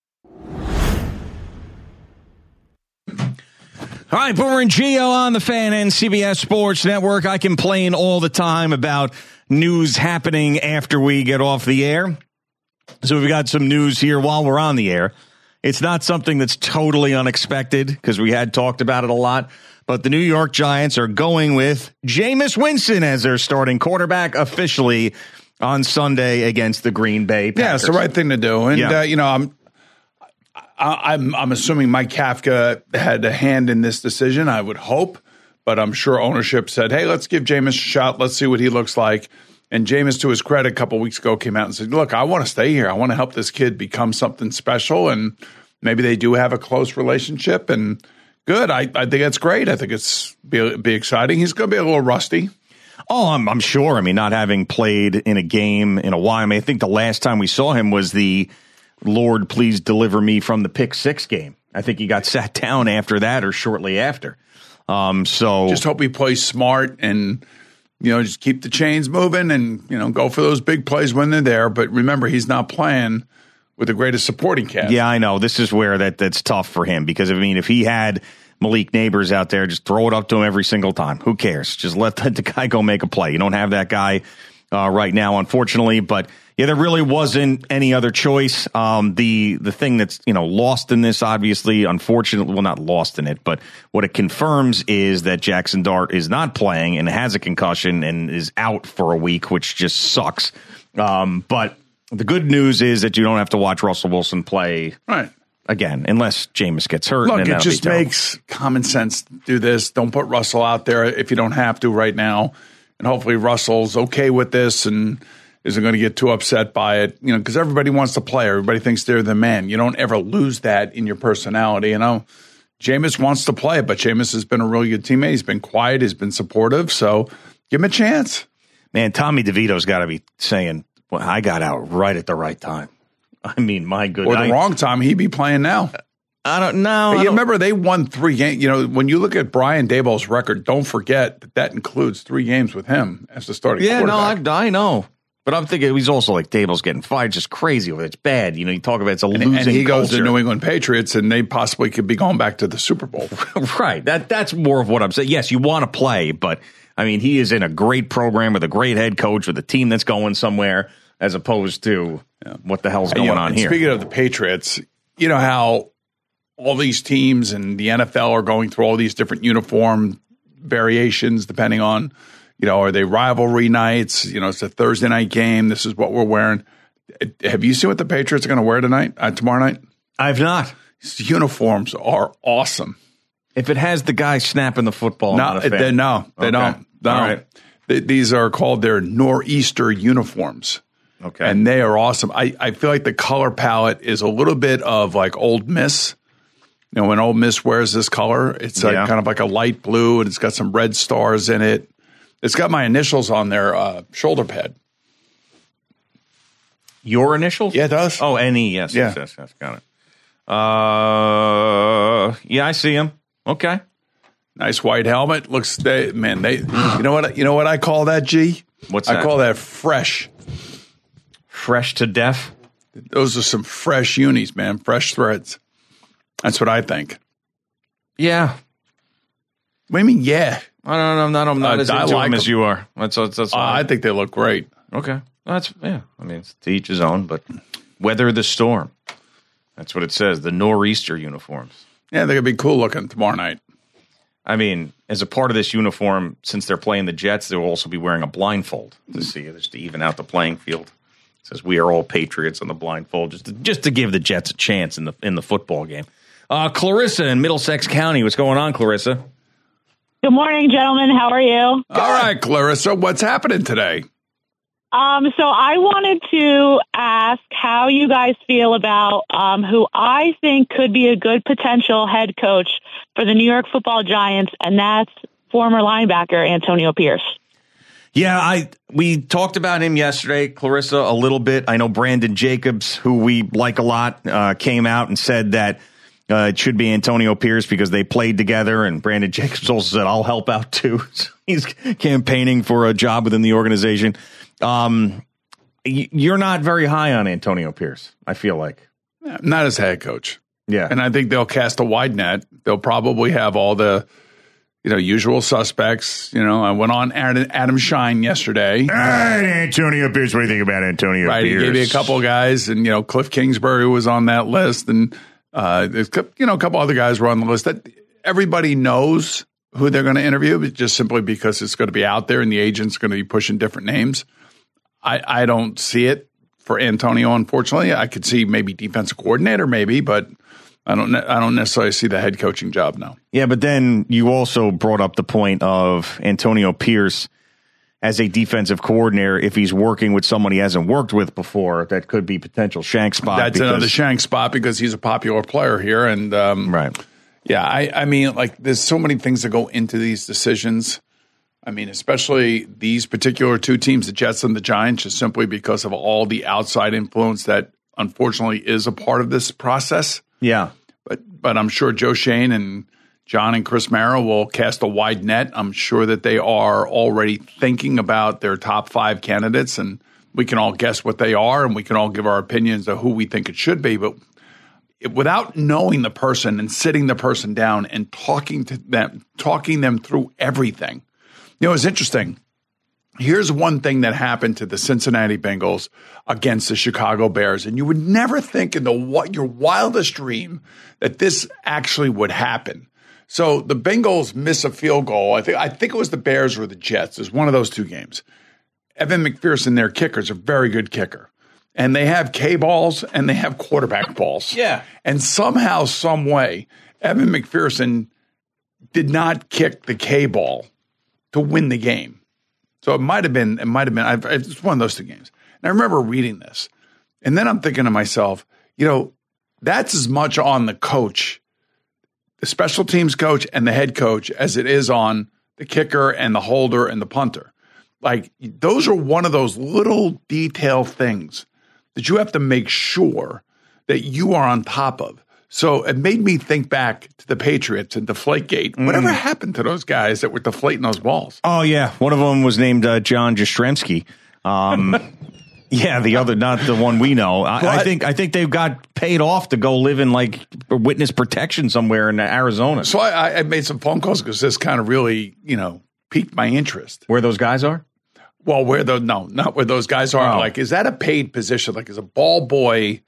All right, Boomer and Gio on the Fan and C B S Sports Network. I complain all the time about news happening after we get off the air. So we've got some news here while we're on the air. It's not something that's totally unexpected because we had talked about it a lot. But the New York Giants are going with Jameis Winston as their starting quarterback officially on Sunday against the Green Bay Packers. Yeah, it's the right thing to do. And, Yeah. uh, you know, I'm I, I'm I'm assuming Mike Kafka had a hand in this decision, I would hope. But I'm sure ownership said, hey, let's give Jameis a shot. Let's see what he looks like. And Jameis, to his credit, a couple of weeks ago came out and said, look, I want to stay here. I want to help this kid become something special. And maybe they do have a close relationship. And good. I, I think that's great. I think it's be, be exciting. He's going to be a little rusty. Oh, I'm, I'm sure. I mean, not having played in a game in a while. I mean, I think the last time we saw him was the Lord, please deliver me from the pick six game. I think he got sat down after that or shortly after. Um, so just hope he plays smart and, you know, just keep the chains moving and, you know, go for those big plays when they're there. But remember, he's not playing with the greatest supporting cast. Yeah, I know. This is where that that's tough for him because, I mean, if he had Malik Neighbors out there, just throw it up to him every single time. Who cares? Just let the, the guy go make a play. You don't have that guy uh, right now, unfortunately. But, yeah, there really wasn't any other choice. Um, the the thing that's, you know, lost in this, obviously, unfortunately, well, not lost in it, but what it confirms is that Jackson Dart is not playing and has a concussion and is out for a week, which just sucks. Um, but the good news is that you don't have to watch Russell Wilson play right again, unless Jameis gets hurt. Look, and it just makes common sense to do this. Don't put Russell out there if you don't have to right now. And hopefully Russell's okay with this and isn't going to get too upset by it, you know, because everybody wants to play. Everybody thinks they're the man. You don't ever lose that in your personality. You know, Jameis wants to play, but Jameis has been a really good teammate. He's been quiet. He's been supportive. So give him a chance. Man, Tommy DeVito's got to be saying, well, I got out right at the right time. I mean, my goodness. Or the I, wrong time, he'd be playing now. I don't know. You remember they won three games. You know, when you look at Brian Daboll's record, don't forget that that includes three games with him as the starting yeah, quarterback. no, I, I know. But I'm thinking he's also like Dable's getting fired, just crazy over it. It's bad. You know, you talk about it's a and, losing and he goes culture. to New England Patriots, and they possibly could be going back to the Super Bowl. Right. That That's more of what I'm saying. Yes, you want to play, but, I mean, he is in a great program with a great head coach with a team that's going somewhere as opposed to yeah. what the hell's going you know, on here. Speaking of the Patriots, you know how all these teams and the N F L are going through all these different uniform variations depending on, you know, are they rivalry nights? You know, it's a Thursday night game. This is what we're wearing. Have you seen what the Patriots are going to wear tonight, uh, tomorrow night? I've not. These uniforms are awesome. If it has the guy snapping the football, no, I'm not a fan. They, no, they okay. don't. No. All right. They, these are called their Nor'easter uniforms. Okay. And they are awesome. I, I feel like the color palette is a little bit of like Old Miss. You know, when Old Miss wears this color, it's like Yeah. kind of like a light blue and it's got some red stars in it. It's got my initials on their uh, shoulder pad. Your initials? Yeah, it does. Oh, N E. Yes, Yeah. yes, yes, yes. Got it. Uh, yeah, I see him. Okay. Nice white helmet. Looks, they, man, they, you know what, you know what I call that, G? What's I that? call that fresh. Fresh to death? Those are some fresh unis, man. Fresh threads. That's what I think. Yeah. What do you mean, yeah? I don't know. I'm not, I'm not Uh, as I into like him as them. you are. That's, that's, that's Uh, I think they look great. Okay. That's, yeah. I mean, it's to each his own, but weather the storm. That's what it says. The Nor'easter uniforms. Yeah, they're going to be cool looking tomorrow night. I mean, as a part of this uniform, since they're playing the Jets, they will also be wearing a blindfold to see it, just to even out the playing field. It says we are all Patriots on the blindfold, just to, just to give the Jets a chance in the in the football game. Uh, Clarissa in Middlesex County, what's going on, Clarissa? Good morning, gentlemen. How are you? All right, Clarissa, what's happening today? Um, so I wanted to ask how you guys feel about um, who I think could be a good potential head coach for the New York Football Giants, and that's former linebacker Antonio Pierce. Yeah, I we talked about him yesterday, Clarissa, a little bit. I know Brandon Jacobs, who we like a lot, uh, came out and said that uh, it should be Antonio Pierce because they played together, and Brandon Jacobs also said, I'll help out too. So he's campaigning for a job within the organization. Um, you're not very high on Antonio Pierce, I feel like. Not as head coach. Yeah. And I think they'll cast a wide net. They'll probably have all the, you know, usual suspects. You know, I went on Adam Shine yesterday. Hey, Antonio Pierce. What do you think about Antonio right, Pierce? He gave me a couple of guys, and, you know, Cliff Kingsbury was on that list. And, uh, there's, you know, a couple other guys were on the list that everybody knows who they're going to interview, but just simply because it's going to be out there and the agent's going to be pushing different names. I, I don't see it for Antonio, unfortunately. I could see maybe defensive coordinator, maybe, but I don't I don't necessarily see the head coaching job now. Yeah, but then you also brought up the point of Antonio Pierce as a defensive coordinator. If he's working with someone he hasn't worked with before, that could be potential shank spot. That's because, another shank spot because he's a popular player here. And um, right. Yeah, I, I mean, like, there's so many things that go into these decisions. I mean, especially these particular two teams, the Jets and the Giants, just simply because of all the outside influence that unfortunately is a part of this process. Yeah. But but I'm sure Joe Schoen and John and Chris Mara will cast a wide net. I'm sure that they are already thinking about their top five candidates, and we can all guess what they are, and we can all give our opinions of who we think it should be. But it, without knowing the person and sitting the person down and talking to them, talking them through everything. You know, it's interesting. Here's one thing that happened to the Cincinnati Bengals against the Chicago Bears, and you would never think in the what your wildest dream that this actually would happen. So the Bengals miss a field goal. I think I think it was the Bears or the Jets. It was one of those two games. Evan McPherson, their kicker, is a very good kicker, and they have K balls and they have quarterback balls. Yeah, and somehow, some way, Evan McPherson did not kick the K ball to win the game. So it might have been, it might have been, I've, it's one of those two games. And I remember reading this. And then I'm thinking to myself, you know, that's as much on the coach, the special teams coach and the head coach, as it is on the kicker and the holder and the punter. Like, those are one of those little detail things that you have to make sure that you are on top of. So it made me think back to the Patriots and Deflategate. Mm. Whatever happened to those guys that were deflating those balls? Oh, yeah. One of them was named uh, John Jastrzemski. Um, yeah, the other, not the one we know. I, I think I think they've got paid off to go live in, like, witness protection somewhere in Arizona. So I, I made some phone calls because this kind of really, you know, piqued my interest. Where those guys are? Well, where the no, not where those guys are. Oh. Like, is that a paid position? Like, is a ball boy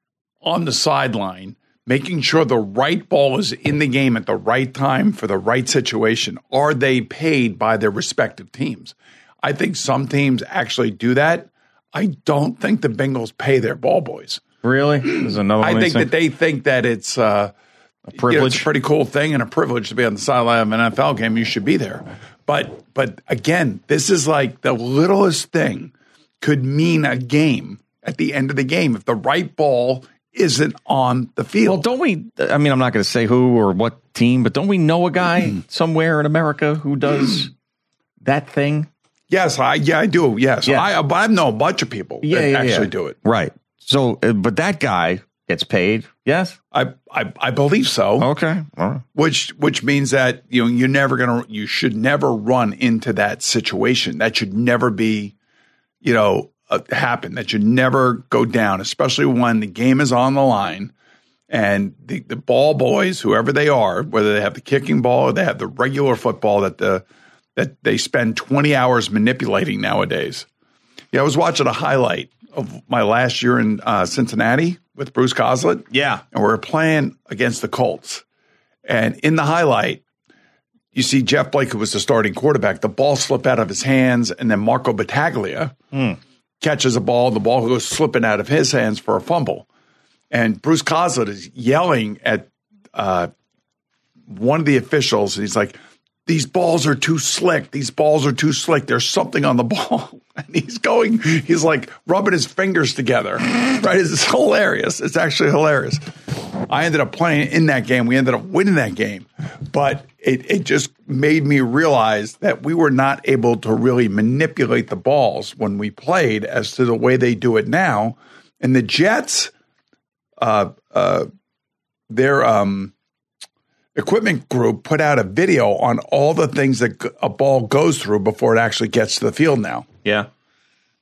on the sideline making sure the right ball is in the game at the right time for the right situation? Are they paid by their respective teams? I think some teams actually do that. I don't think the Bengals pay their ball boys. Really? There's another one. I think that they think that it's uh, a privilege. You know, it's a pretty cool thing and a privilege to be on the sideline of an N F L game. You should be there. But but again, this is like the littlest thing could mean a game at the end of the game if the right ball isn't on the field. Well, don't we, I mean, I'm not going to say who or what team, but don't we know a guy somewhere in America who does that thing? Yes, I yeah, I do. Yes. Yeah. I I know a bunch of people yeah, that yeah, actually yeah. do it. Right. So, uh, but that guy gets paid, yes? I I, I believe so. Okay. All right. Which which means that, you know, you're never going to you should never run into that situation. That should never be, you know, uh, happen. That should never go down, especially when the game is on the line and the, the ball boys, whoever they are, whether they have the kicking ball or they have the regular football that the that they spend twenty hours manipulating nowadays. Yeah, I was watching a highlight of my last year in uh, Cincinnati with Bruce Coslett. Yeah. And we were playing against the Colts. And in the highlight, you see Jeff Blake, who was the starting quarterback, the ball slip out of his hands, and then Marco Battaglia mm. catches a ball, the ball goes slipping out of his hands for a fumble. And Bruce Coslett is yelling at uh, one of the officials, and he's like, these balls are too slick. These balls are too slick. There's something on the ball. And he's going, he's like rubbing his fingers together. Right? It's hilarious. It's actually hilarious. I ended up playing in that game. We ended up winning that game. But it, it just made me realize that we were not able to really manipulate the balls when we played as to the way they do it now. And the Jets, uh, uh, their um, equipment group put out a video on all the things that a ball goes through before it actually gets to the field now. Yeah.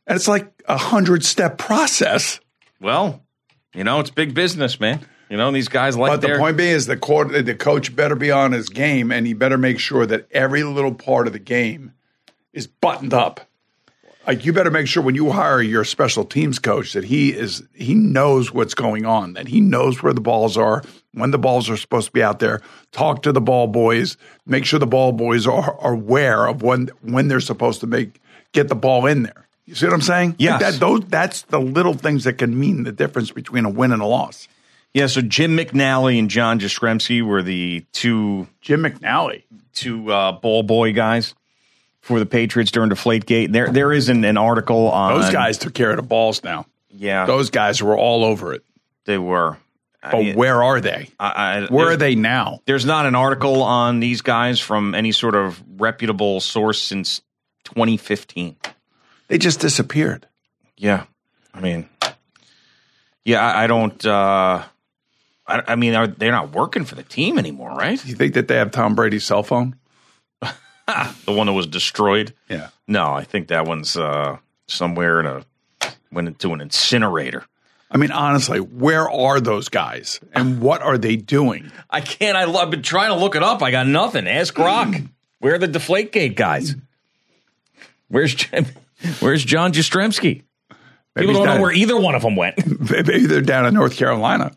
And it's like a hundred-step process. Well, you know, it's big business, man. You know, these guys like But the their- point being is the, court, the coach better be on his game, and he better make sure that every little part of the game is buttoned up. Like, you better make sure when you hire your special teams coach that he is he knows what's going on, that he knows where the balls are, when the balls are supposed to be out there. Talk to the ball boys. Make sure the ball boys are, are aware of when when they're supposed to make get the ball in there. You see what I'm saying? Yes. Like that, those, that's the little things that can mean the difference between a win and a loss. Yeah, so Jim McNally and John Jastrzemski were the two Jim McNally, two uh, ball boy guys for the Patriots during Deflategate. There, there is an, an article on Those guys took care of the balls now. Yeah, Those guys were all over it. They were. But I- where are they? I, I, Where there- are they now? There's not an article on these guys from any sort of reputable source since twenty fifteen. They just disappeared. Yeah, I mean, yeah, I, I don't. Uh, I, I mean, are, they're not working for the team anymore, right? You think that they have Tom Brady's cell phone? The one that was destroyed. Yeah. No, I think that one's uh, somewhere in a went into an incinerator. I mean, honestly, where are those guys, and what are they doing? I can't. I, I've been trying to look it up. I got nothing. Ask Rock. Where are the Deflategate guys? Where's Jim, Where's John Jastrzemski? Maybe People he's don't know down- where either one of them went. Maybe they're down in North Carolina.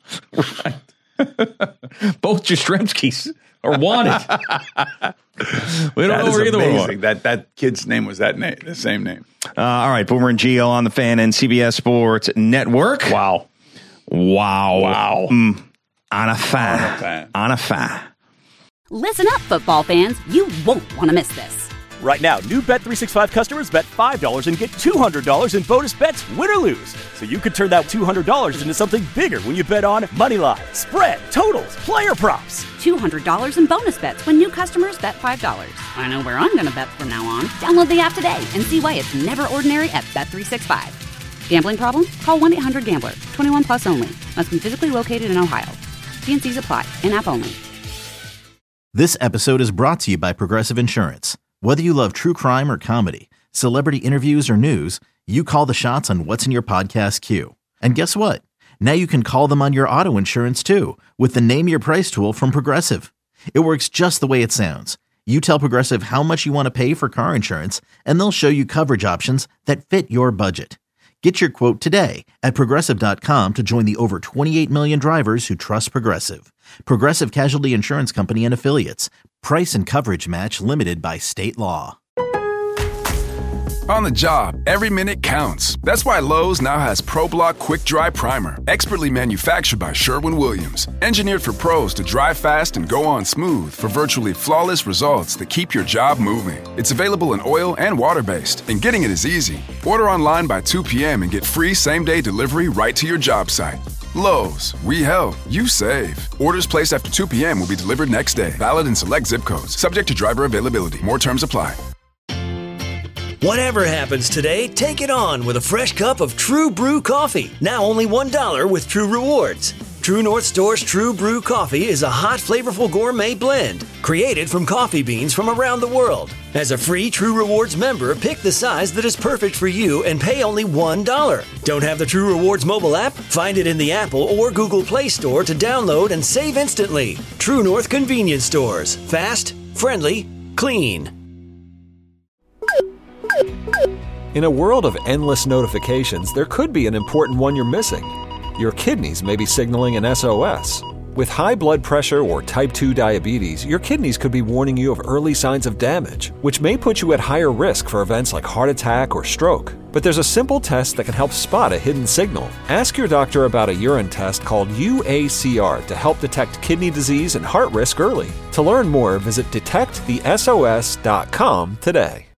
Both Jastrzemskis are wanted. We don't That know is where either one amazing. went. That that kid's name was that name, the same name. Uh, all right, Boomer and Gio on the Fan and C B S Sports Network. Wow, wow, wow. Mm, on a fan, on a fan. Listen up, football fans. You won't want to miss this. Right now, new Bet three sixty-five customers bet five dollars and get two hundred dollars in bonus bets, win or lose. So you could turn that two hundred dollars into something bigger when you bet on money line, spread, totals, player props. two hundred dollars in bonus bets when new customers bet five dollars. I know where I'm going to bet from now on. Download the app today and see why it's never ordinary at Bet three sixty-five. Gambling problem? Call one eight hundred gambler. twenty-one plus only. Must be physically located in Ohio. T and C's apply. In-app only. This episode is brought to you by Progressive Insurance. Whether you love true crime or comedy, celebrity interviews or news, you call the shots on what's in your podcast queue. And guess what? Now you can call them on your auto insurance too with the Name Your Price tool from Progressive. It works just the way it sounds. You tell Progressive how much you want to pay for car insurance, and they'll show you coverage options that fit your budget. Get your quote today at Progressive dot com to join the over twenty-eight million drivers who trust Progressive. Progressive Casualty Insurance Company and Affiliates. Price and coverage match limited by state law. On the job, every minute counts. That's why Lowe's now has ProBlock Quick Dry Primer, expertly manufactured by Sherwin-Williams. Engineered for pros to dry fast and go on smooth for virtually flawless results that keep your job moving. It's available in oil and water-based, and getting it is easy. Order online by two p.m. and get free same-day delivery right to your job site. Lowe's, we help, you save. Orders placed after two p.m. will be delivered next day. Valid in select zip codes. Subject to driver availability. More terms apply. Whatever happens today, take it on with a fresh cup of True Brew coffee. Now only one dollar with True Rewards. True North Store's True Brew coffee is a hot, flavorful gourmet blend created from coffee beans from around the world. As a free True Rewards member, pick the size that is perfect for you and pay only one dollar. Don't have the True Rewards mobile app? Find it in the Apple or Google Play Store to download and save instantly. True North Convenience Stores. Fast, friendly, clean. In a world of endless notifications, there could be an important one you're missing. Your kidneys may be signaling an S O S. With high blood pressure or type two diabetes, your kidneys could be warning you of early signs of damage, which may put you at higher risk for events like heart attack or stroke. But there's a simple test that can help spot a hidden signal. Ask your doctor about a urine test called U A C R to help detect kidney disease and heart risk early. To learn more, visit detect the S O S dot com today.